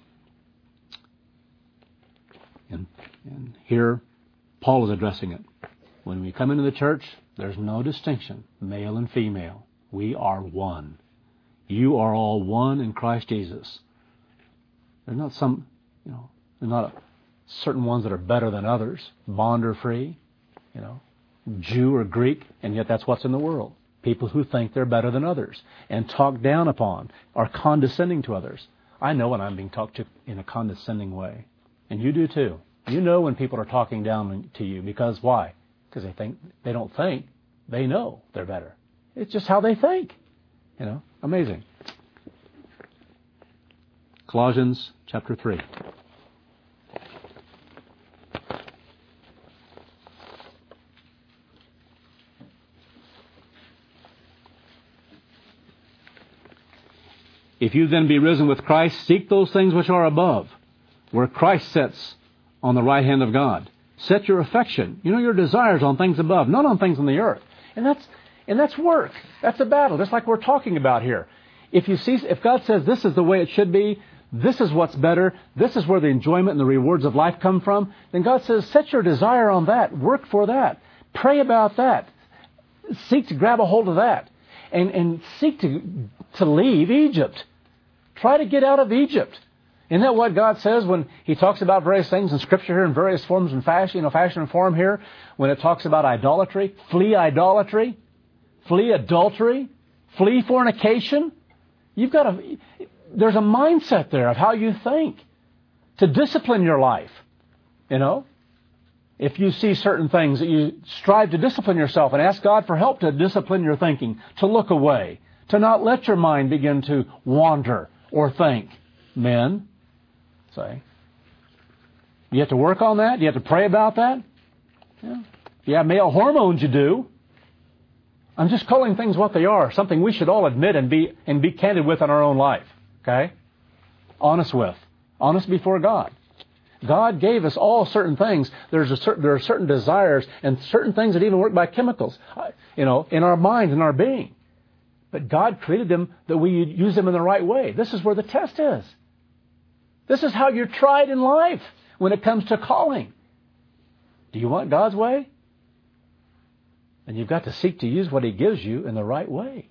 And, and here, Paul is addressing it. When we come into the church, there's no distinction, male and female. We are one. You are all one in Christ Jesus. There's not some, you know, there's not a, certain ones that are better than others, bond or free, you know, Jew or Greek, and yet that's what's in the world. People who think they're better than others and talk down upon, are condescending to others. I know when I'm being talked to in a condescending way. And you do too. You know when people are talking down to you. Because why? Because they think, they don't think, they know they're better. It's just how they think. You know, amazing. Colossians chapter three. If you then be risen with Christ, seek those things which are above, where Christ sits on the right hand of God. Set your affection, you know, your desires on things above, not on things on the earth. And that's and that's work. That's a battle, just like we're talking about here. If you see, if God says this is the way it should be, this is what's better, this is where the enjoyment and the rewards of life come from, then God says, set your desire on that, work for that, pray about that, seek to grab a hold of that, and, and seek to, to leave Egypt. Try to get out of Egypt. Isn't that what God says when He talks about various things in Scripture here in various forms and fashion, you know, fashion and form here, when it talks about idolatry? Flee idolatry, flee adultery, flee fornication. You've got to, there's a mindset there of how you think to discipline your life. You know, if you see certain things that you strive to discipline yourself and ask God for help to discipline your thinking, to look away, to not let your mind begin to wander or think. Men, say, you have to work on that. You have to pray about that. Yeah. If you have male hormones, you do. I'm just calling things what they are, something we should all admit and be and be candid with in our own life. Okay? Honest with. Honest before God. God gave us all certain things. There's a certain, there are certain desires and certain things that even work by chemicals, you know, in our minds, in our being. But God created them that we use them in the right way. This is where the test is. This is how you're tried in life when it comes to calling. Do you want God's way? And you've got to seek to use what He gives you in the right way.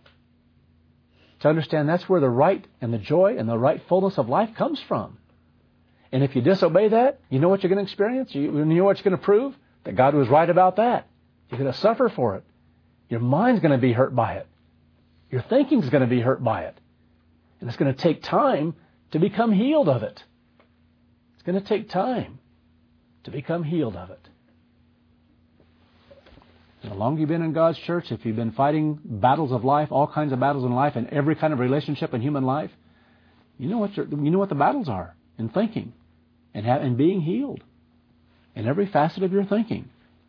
To understand that's where the right and the joy and the right fullness of life comes from. And if you disobey that, you know what you're going to experience? You, you know what you're going to prove? That God was right about that. You're going to suffer for it. Your mind's going to be hurt by it. Your thinking's going to be hurt by it. And it's going to take time to become healed of it. It's going to take time to become healed of it. And the longer you've been in God's church, if you've been fighting battles of life, all kinds of battles in life, and every kind of relationship in human life, you know what you know what the battles are in thinking and, ha- and being healed in every facet of your thinking.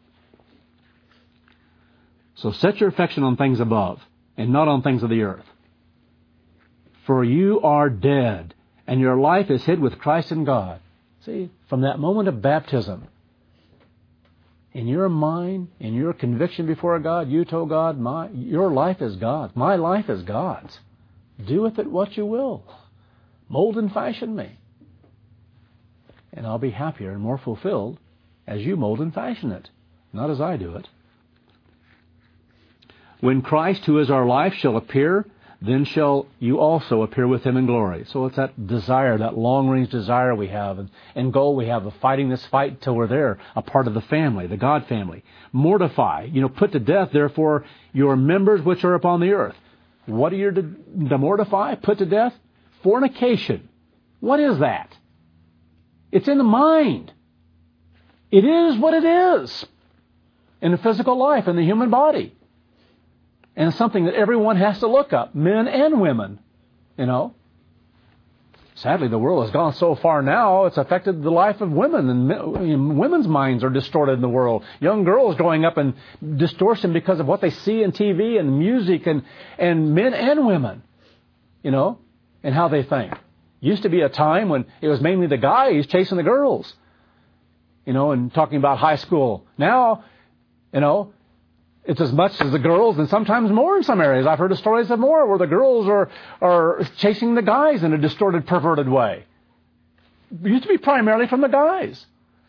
So set your affection on things above and not on things of the earth. For you are dead, and your life is hid with Christ in God. See, from that moment of baptism, in your mind, in your conviction before God, you told God, "My, your life is God's. My life is God's. Do with it what you will. Mold and fashion me. And I'll be happier and more fulfilled as you mold and fashion it, not as I do it." When Christ, who is our life, shall appear, then shall you also appear with Him in glory. So it's that desire, that long-range desire we have and, and goal we have of fighting this fight until we're there, a part of the family, the God family. Mortify, you know, put to death, therefore, your members which are upon the earth. What are you to, to mortify, put to death? Fornication. What is that? It's in the mind. It is what it is in the physical life, in the human body. And it's something that everyone has to look up, men and women, you know. Sadly, the world has gone so far now, it's affected the life of women, and women's minds are distorted in the world. Young girls growing up in distortion because of what they see in T V and music, and, and men and women, you know, and how they think. Used to be a time when it was mainly the guys chasing the girls, you know, and talking about high school. Now, you know, it's as much as the girls, and sometimes more in some areas. I've heard of stories of more where the girls are, are chasing the guys in a distorted, perverted way. It used to be primarily from the guys.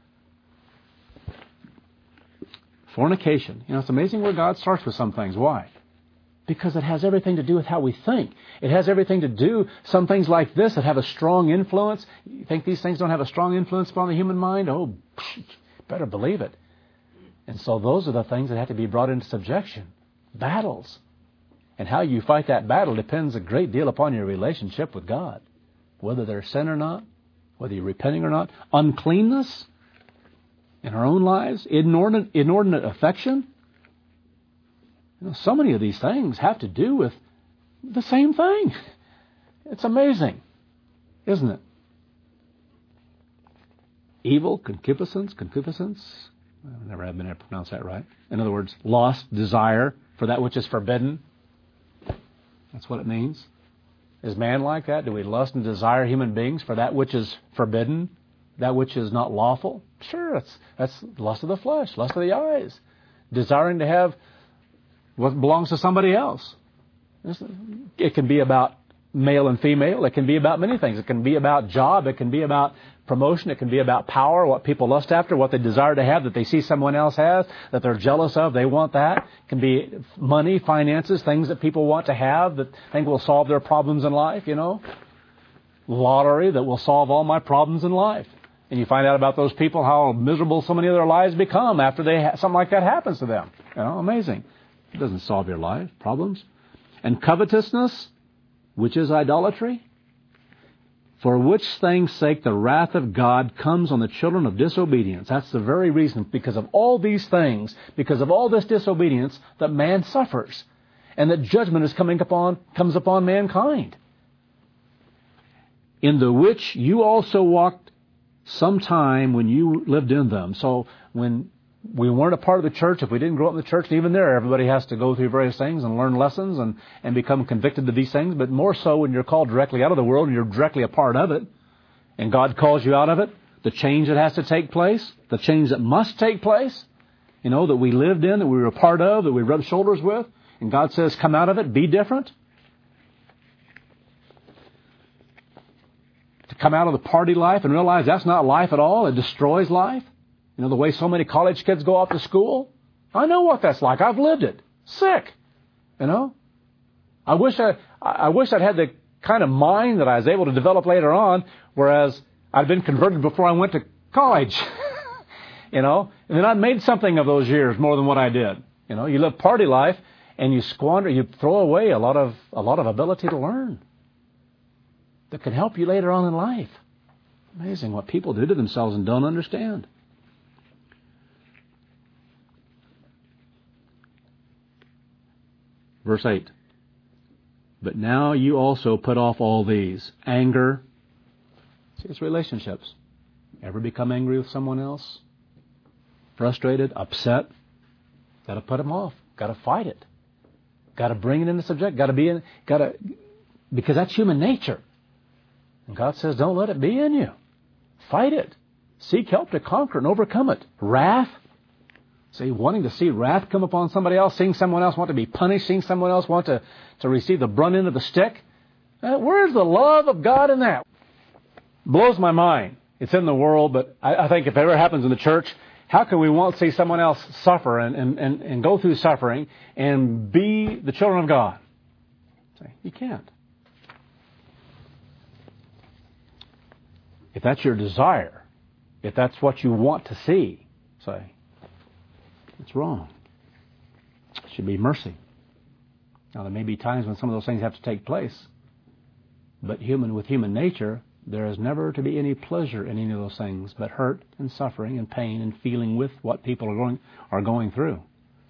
Fornication. You know, it's amazing where God starts with some things. Why? Because it has everything to do with how we think. It has everything to do, some things like this that have a strong influence. You think these things don't have a strong influence upon the human mind? Oh, better believe it. And so those are the things that have to be brought into subjection. Battles. And how you fight that battle depends a great deal upon your relationship with God. Whether there's sin or not, whether you're repenting or not. Uncleanness in our own lives, inordinate, inordinate affection. You know, so many of these things have to do with the same thing. It's amazing, isn't it? Evil, concupiscence, concupiscence. I never have been able to pronounce that right. In other words, lust, desire for that which is forbidden. That's what it means. Is man like that? Do we lust and desire human beings for that which is forbidden, that which is not lawful? Sure, that's, that's lust of the flesh, lust of the eyes, desiring to have what belongs to somebody else. It can be about male and female. It can be about many things. It can be about job. It can be about promotion. It can be about power, what people lust after, what they desire to have, that they see someone else has, that they're jealous of. They want that. It can be money, finances, things that people want to have that think will solve their problems in life, you know. Lottery that will solve all my problems in life. And you find out about those people, how miserable so many of their lives become after they ha- something like that happens to them. You know, amazing. It doesn't solve your life problems. And covetousness, which is idolatry, for which thing's sake the wrath of God comes on the children of disobedience. That's the very reason, because of all these things, because of all this disobedience, that man suffers, and that judgment is coming upon comes upon mankind. In the which you also walked sometime when you lived in them. So when we weren't a part of the church, if we didn't grow up in the church, and even there, everybody has to go through various things and learn lessons and, and become convicted of these things. But more so when you're called directly out of the world and you're directly a part of it, and God calls you out of it, the change that has to take place, the change that must take place, you know, that we lived in, that we were a part of, that we rubbed shoulders with, and God says, come out of it, be different. To come out of the party life and realize that's not life at all, it destroys life. You know, the way so many college kids go off to school? I know what that's like. I've lived it. Sick. You know? I wish I, I wish I'd had the kind of mind that I was able to develop later on, whereas I'd been converted before I went to college. You know? And then I'd made something of those years more than what I did. You know, you live party life and you squander, you throw away a lot of a lot of ability to learn that can help you later on in life. Amazing what people do to themselves and don't understand. Verse eight. But now you also put off all these. Anger. See, it's relationships. Ever become angry with someone else? Frustrated? Upset? Got to put them off. Got to fight it. Got to bring it into subject. Got to be in. Got to, because that's human nature. And God says, don't let it be in you. Fight it. Seek help to conquer and overcome it. Wrath. See, wanting to see wrath come upon somebody else, seeing someone else want to be punished, seeing someone else want to, to receive the brunt end of the stick. Uh, where's the love of God in that? Blows my mind. It's in the world, but I, I think if it ever happens in the church, how can we want to see someone else suffer and, and, and, and go through suffering and be the children of God? See, you can't. If that's your desire, if that's what you want to see, say, it's wrong. It should be mercy. Now, there may be times when some of those things have to take place, but human with human nature, there is never to be any pleasure in any of those things, but hurt and suffering and pain and feeling with what people are going are going through.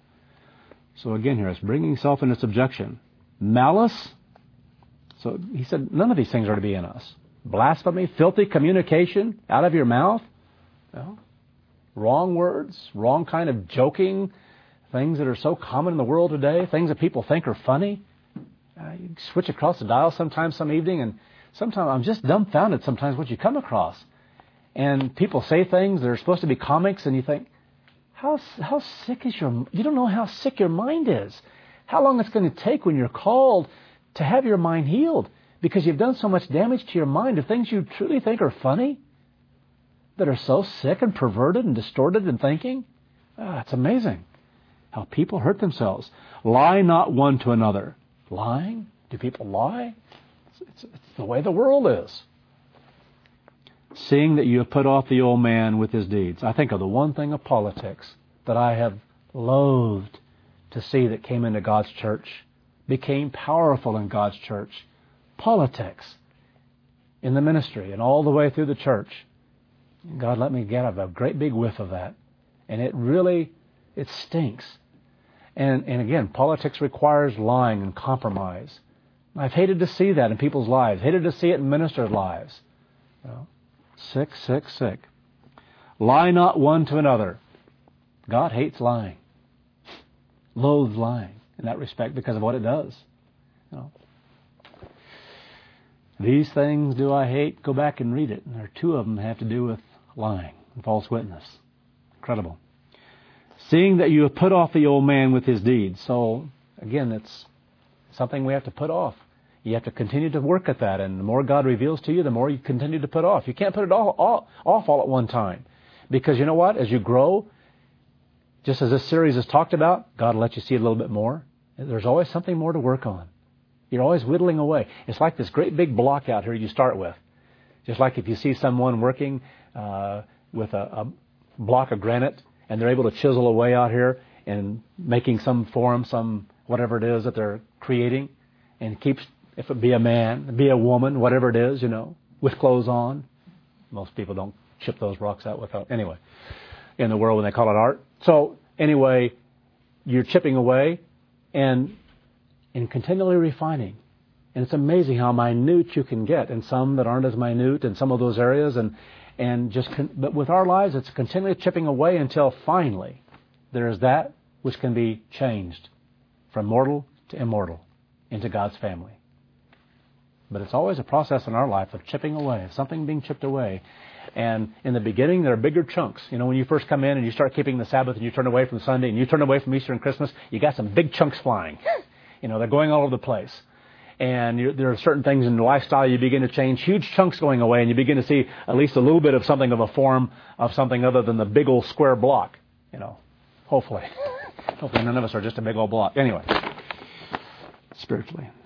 So again, here it's bringing self into subjection. Malice. So he said, none of these things are to be in us. Blasphemy, filthy communication out of your mouth. Well, wrong words, wrong kind of joking, things that are so common in the world today, things that people think are funny. Uh, you switch across the dial sometimes some evening, and sometimes I'm just dumbfounded sometimes what you come across. And people say things that are supposed to be comics, and you think, how how sick is your... You don't know how sick your mind is. How long it's going to take when you're called to have your mind healed, because you've done so much damage to your mind of things you truly think are funny, that are so sick and perverted and distorted in thinking. Ah, it's amazing how people hurt themselves. Lie not one to another. Lying? Do people lie? It's, it's, it's the way the world is. Seeing that you have put off the old man with his deeds. I think of the one thing of politics that I have loathed to see that came into God's church, became powerful in God's church. Politics in the ministry and all the way through the church. God let me get a great big whiff of that. And it really, it stinks. And and again, politics requires lying and compromise. I've hated to see that in people's lives. Hated to see it in ministers' lives. You know, sick, sick, sick. Lie not one to another. God hates lying. Loathes lying in that respect because of what it does. You know. These things do I hate. Go back and read it. And there are two of them that have to do with lying and false witness. Incredible. Seeing that you have put off the old man with his deeds. So, again, it's something we have to put off. You have to continue to work at that. And the more God reveals to you, the more you continue to put off. You can't put it all, all off all at one time. Because you know what? As you grow, just as this series has talked about, God will let you see a little bit more. There's always something more to work on. You're always whittling away. It's like this great big block out here you start with. Just like if you see someone working uh, with a, a block of granite and they're able to chisel away out here and making some form, some whatever it is that they're creating, and keeps, if it be a man, be a woman, whatever it is, you know, with clothes on. Most people don't chip those rocks out without, anyway, in the world when they call it art. So anyway, you're chipping away and and continually refining. And it's amazing how minute you can get, and some that aren't as minute in some of those areas. And and just con- But with our lives, it's continually chipping away until finally there is that which can be changed from mortal to immortal into God's family. But it's always a process in our life of chipping away, something being chipped away. And in the beginning, there are bigger chunks. You know, when you first come in and you start keeping the Sabbath and you turn away from Sunday and you turn away from Easter and Christmas, you got some big chunks flying. You know, they're going all over the place. And you, there are certain things in the lifestyle you begin to change, huge chunks going away, and you begin to see at least a little bit of something of a form of something other than the big old square block. You know, hopefully. Hopefully none of us are just a big old block. Anyway, spiritually.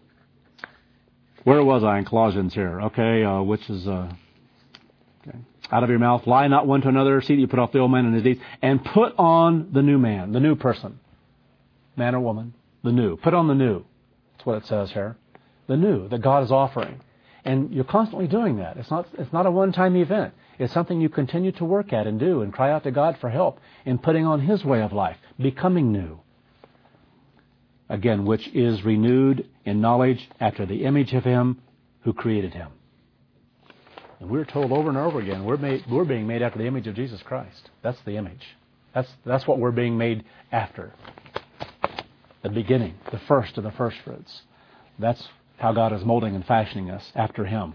Where was I in Colossians here? Okay, uh, which is... Uh, Okay. Out of your mouth, lie not one to another, see that you put off the old man and his deeds, and put on the new man, the new person, man or woman, the new. Put on the new. That's what it says here. The new that God is offering. And you're constantly doing that. It's not, it's not a one-time event. It's something you continue to work at and do and cry out to God for help in putting on His way of life, becoming new. Again, which is renewed in knowledge after the image of Him who created him. And we're told over and over again, we're made, we're being made after the image of Jesus Christ. That's the image. That's that's what we're being made after. The beginning, the first of the first fruits. That's how God is molding and fashioning us after Him.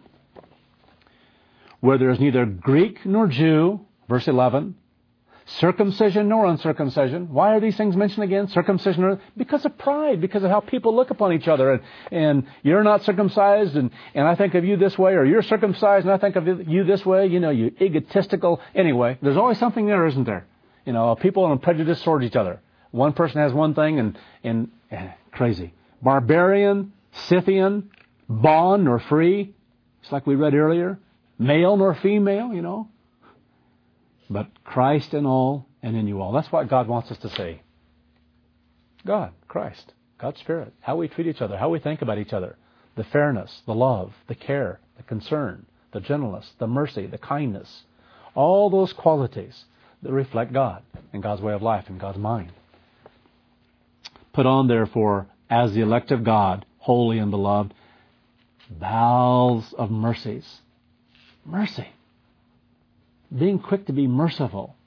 Where there is neither Greek nor Jew, verse eleven, circumcision nor uncircumcision. Why are these things mentioned again? Circumcision or... Because of pride, because of how people look upon each other. And, and you're not circumcised, and, and I think of you this way, or you're circumcised, and I think of you this way. You know, you egotistical... Anyway, there's always something there, isn't there? You know, people are prejudiced towards each other. One person has one thing, and, and eh, crazy. Barbarian, Scythian, bond nor free. It's like we read earlier. Male nor female, you know. But Christ in all and in you all. That's what God wants us to see. God, Christ, God's Spirit, how we treat each other, how we think about each other, the fairness, the love, the care, the concern, the gentleness, the mercy, the kindness, all those qualities that reflect God and God's way of life and God's mind. Put on, therefore, as the elect of God, holy and beloved, bowels of mercies. Mercy. Being quick to be merciful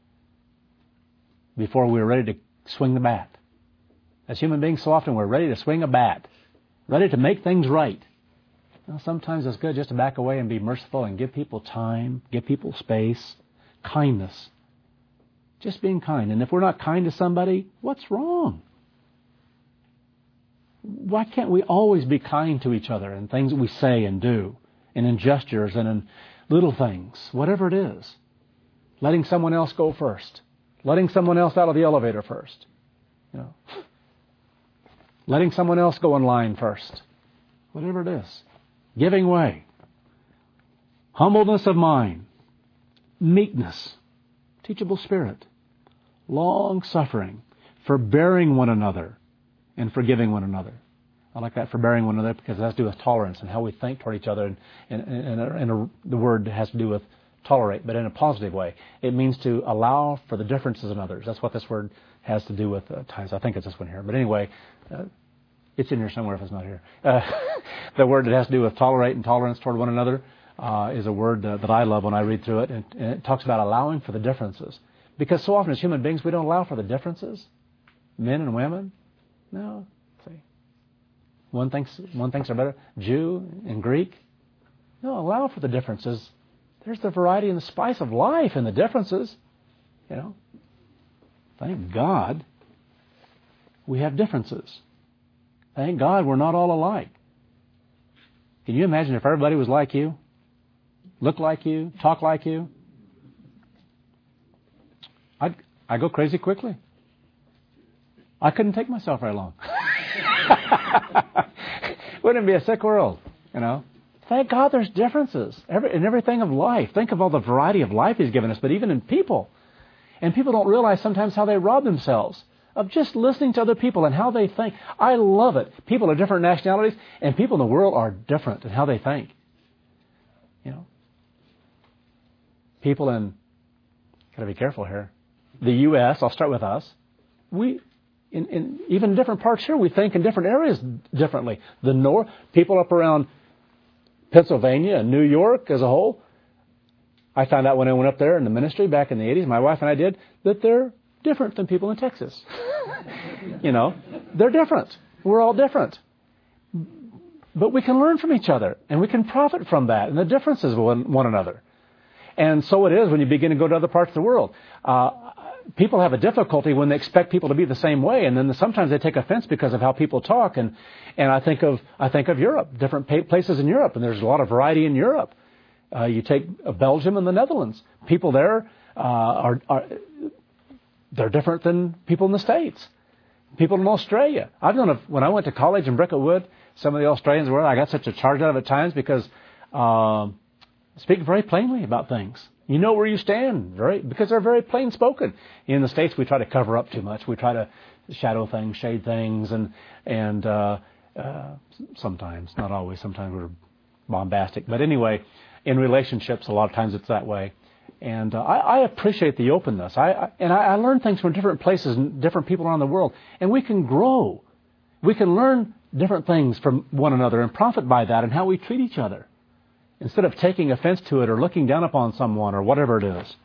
before we're ready to swing the bat. As human beings, so often we're ready to swing a bat, ready to make things right. Well, sometimes it's good just to back away and be merciful and give people time, give people space, kindness. Just being kind. And if we're not kind to somebody, what's wrong? Why can't we always be kind to each other in things that we say and do, and in gestures and in little things, whatever it is. Letting someone else go first. Letting someone else out of the elevator first. You know. Letting someone else go in line first. Whatever it is. Giving way. Humbleness of mind. Meekness. Teachable spirit. Long-suffering. Forbearing one another. And forgiving one another. I like that, forbearing one another, because it has to do with tolerance and how we think toward each other. And, and, and, and a, the word has to do with tolerate, but in a positive way. It means to allow for the differences in others. That's what this word has to do with at times. I think it's this one here. But anyway, uh, it's in here somewhere if it's not here. Uh, the word that has to do with tolerate and tolerance toward one another uh, is a word uh, that I love when I read through it. And, and it talks about allowing for the differences. Because so often as human beings, we don't allow for the differences. Men and women. No. One thinks one thinks they're better. Jew and Greek. No, allow for the differences. There's the variety and the spice of life in the differences. You know. Thank God we have differences. Thank God we're not all alike. Can you imagine if everybody was like you? Look like you? Talk like you? I'd, I'd go crazy quickly. I couldn't take myself very long. Wouldn't it be a sick world, you know? Thank God there's differences Every, in everything of life. Think of all the variety of life He's given us, but even in people. And people don't realize sometimes how they rob themselves of just listening to other people and how they think. I love it. People of different nationalities and people in the world are different in how they think. You know? People in, gotta be careful here, the U S, I'll start with us, we, in, in even different parts here, we think in different areas differently. The North, people up around Pennsylvania and New York as a whole, I found out when I went up there in the ministry back in the eighties, my wife and I did, that they're different than people in Texas. You know, they're different. We're all different. But we can learn from each other, and we can profit from that and the differences of one, one another. And so it is when you begin to go to other parts of the world. Uh, people have a difficulty when they expect people to be the same way, and then sometimes they take offense because of how people talk. And, and I think of I think of Europe, different places in Europe, and there's a lot of variety in Europe. Uh, you take Belgium and the Netherlands. People there uh, are, are they're different than people in the States. People in Australia. I've known of, when I went to college in Bricket Wood, some of the Australians were, I got such a charge out of it at times because um, speak very plainly about things. You know where you stand, very because they're very plain spoken. In the States, we try to cover up too much. We try to shadow things, shade things, and and uh, uh, sometimes, not always, sometimes we're bombastic. But anyway, in relationships, a lot of times it's that way. And uh, I, I appreciate the openness. I, I and I, I learn things from different places and different people around the world, and we can grow. We can learn different things from one another and profit by that and how we treat each other, instead of taking offense to it or looking down upon someone or whatever it is.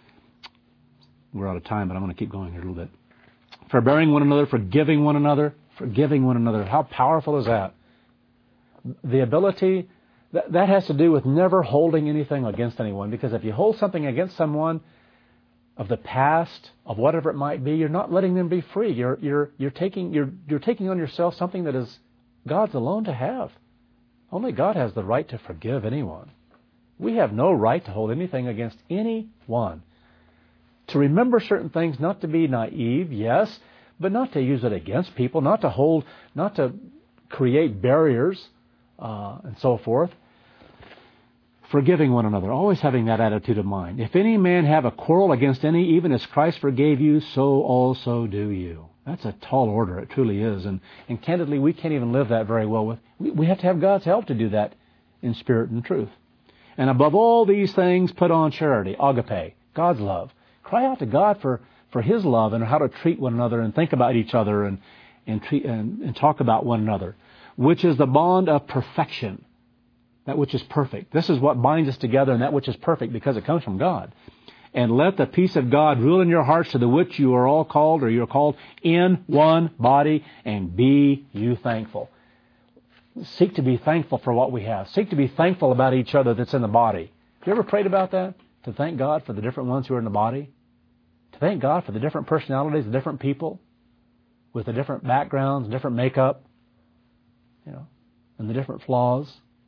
We're out of time, but I'm going to keep going here a little bit. Forbearing one another, forgiving one another, forgiving one another. How powerful is that? The ability, that, that has to do with never holding anything against anyone. Because if you hold something against someone of the past, of whatever it might be, you're not letting them be free. You're you're you're taking you're you're taking on yourself something that is God's alone to have. Only God has the right to forgive anyone. We have no right to hold anything against anyone. To remember certain things, not to be naive, yes, but not to use it against people, not to hold, not to create barriers, uh, and so forth. Forgiving one another, always having that attitude of mind. If any man have a quarrel against any, even as Christ forgave you, so also do you. That's a tall order. It truly is. And, and candidly, we can't even live that very well with. We, we have to have God's help to do that in spirit and truth. And above all these things, put on charity, agape, God's love. Cry out to God for, for His love and how to treat one another and think about each other and, and, treat, and, and talk about one another, which is the bond of perfection, that which is perfect. This is what binds us together, and that which is perfect because it comes from God. And let the peace of God rule in your hearts, to the which you are all called, or you're called in one body, and be you thankful. Seek to be thankful for what we have. Seek to be thankful about each other that's in the body. Have you ever prayed about that? To thank God for the different ones who are in the body? To thank God for the different personalities, the different people with the different backgrounds, different makeup, you know, and the different flaws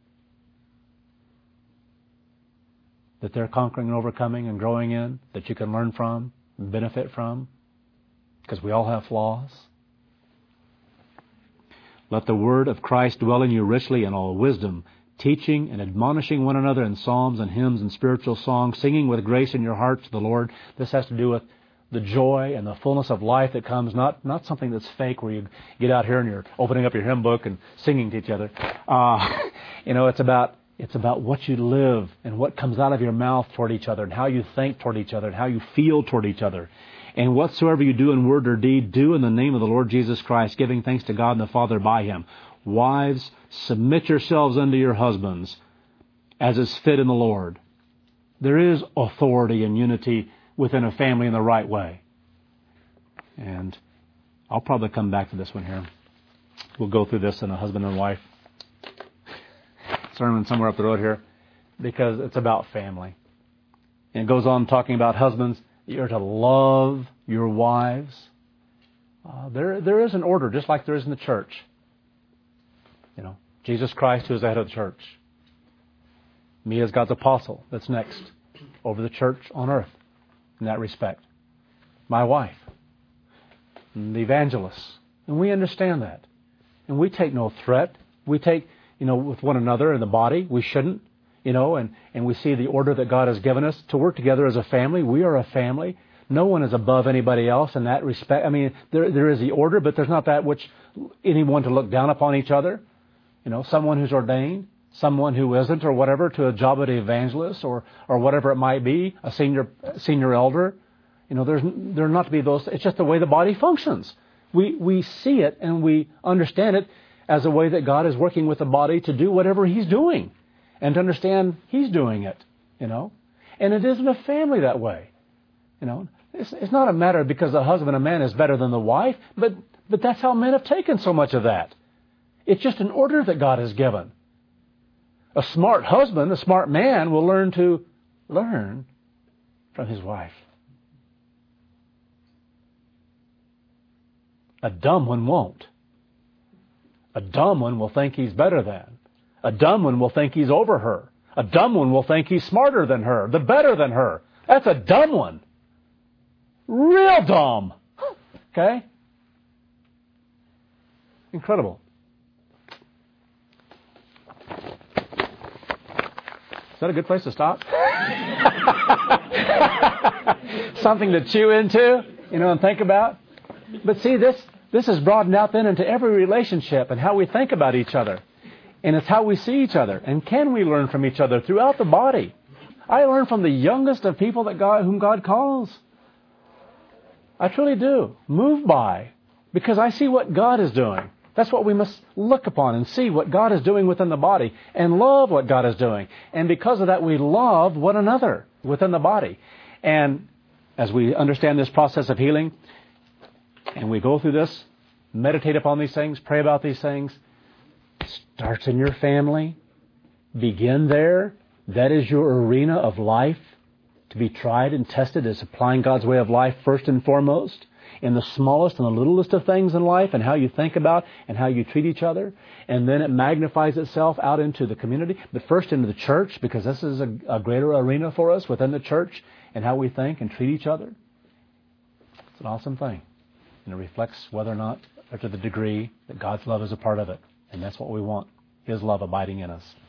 that they're conquering and overcoming and growing in, that you can learn from and benefit from, because we all have flaws. Let the word of Christ dwell in you richly in all wisdom, teaching and admonishing one another in psalms and hymns and spiritual songs, singing with grace in your hearts to the Lord. This has to do with the joy and the fullness of life that comes, not not something that's fake where you get out here and you're opening up your hymn book and singing to each other. Uh, you know, it's about it's about what you live and what comes out of your mouth toward each other and how you think toward each other and how you feel toward each other. And whatsoever you do in word or deed, do in the name of the Lord Jesus Christ, giving thanks to God and the Father by Him. Wives, submit yourselves unto your husbands, as is fit in the Lord. There is authority and unity within a family in the right way. And I'll probably come back to this one here. We'll go through this in a husband and wife sermon somewhere up the road here, because it's about family. And it goes on talking about husbands. You're to love your wives. Uh, there, there is an order, just like there is in the church. You know, Jesus Christ, who is the head of the church. Me as God's apostle, that's next, over the church on earth, in that respect. My wife, and the evangelists. And we understand that. And we take no threat. We take, you know, with one another in the body. We shouldn't, you know, and, and we see the order that God has given us to work together as a family. We are a family. No one is above anybody else in that respect. I mean, there there is the order, but there's not that which anyone to look down upon each other. You know, someone who's ordained, someone who isn't, or whatever, to a job of the evangelist, or or whatever it might be, a senior senior elder. You know, there's there are not to be those. It's just the way the body functions. We we see it and we understand it as a way that God is working with the body to do whatever He's doing, and to understand He's doing it. You know, and it isn't a family that way. You know, it's, it's not a matter because the husband, a man, is better than the wife, but but that's how men have taken so much of that. It's just an order that God has given. A smart husband, a smart man, will learn to learn from his wife. A dumb one won't. A dumb one will think he's better than. A dumb one will think he's over her. A dumb one will think he's smarter than her, the better than her. That's a dumb one. Real dumb. Okay? Incredible. Is that a good place to stop? Something to chew into, you know, and think about. But see, this this is broadened out then into every relationship and how we think about each other. And it's how we see each other. And can we learn from each other throughout the body? I learn from the youngest of people that God, whom God calls. I truly do. Moved by. Because I see what God is doing. That's what we must look upon and see what God is doing within the body and love what God is doing. And because of that, we love one another within the body. And as we understand this process of healing, and we go through this, meditate upon these things, pray about these things, starts in your family, begin there. That is your arena of life to be tried and tested, as applying God's way of life first and foremost. In the smallest and the littlest of things in life, and how you think about and how you treat each other. And then it magnifies itself out into the community, but first into the church, because this is a, a greater arena for us within the church and how we think and treat each other. It's an awesome thing. And it reflects whether or not, or to the degree that God's love is a part of it. And that's what we want, His love abiding in us.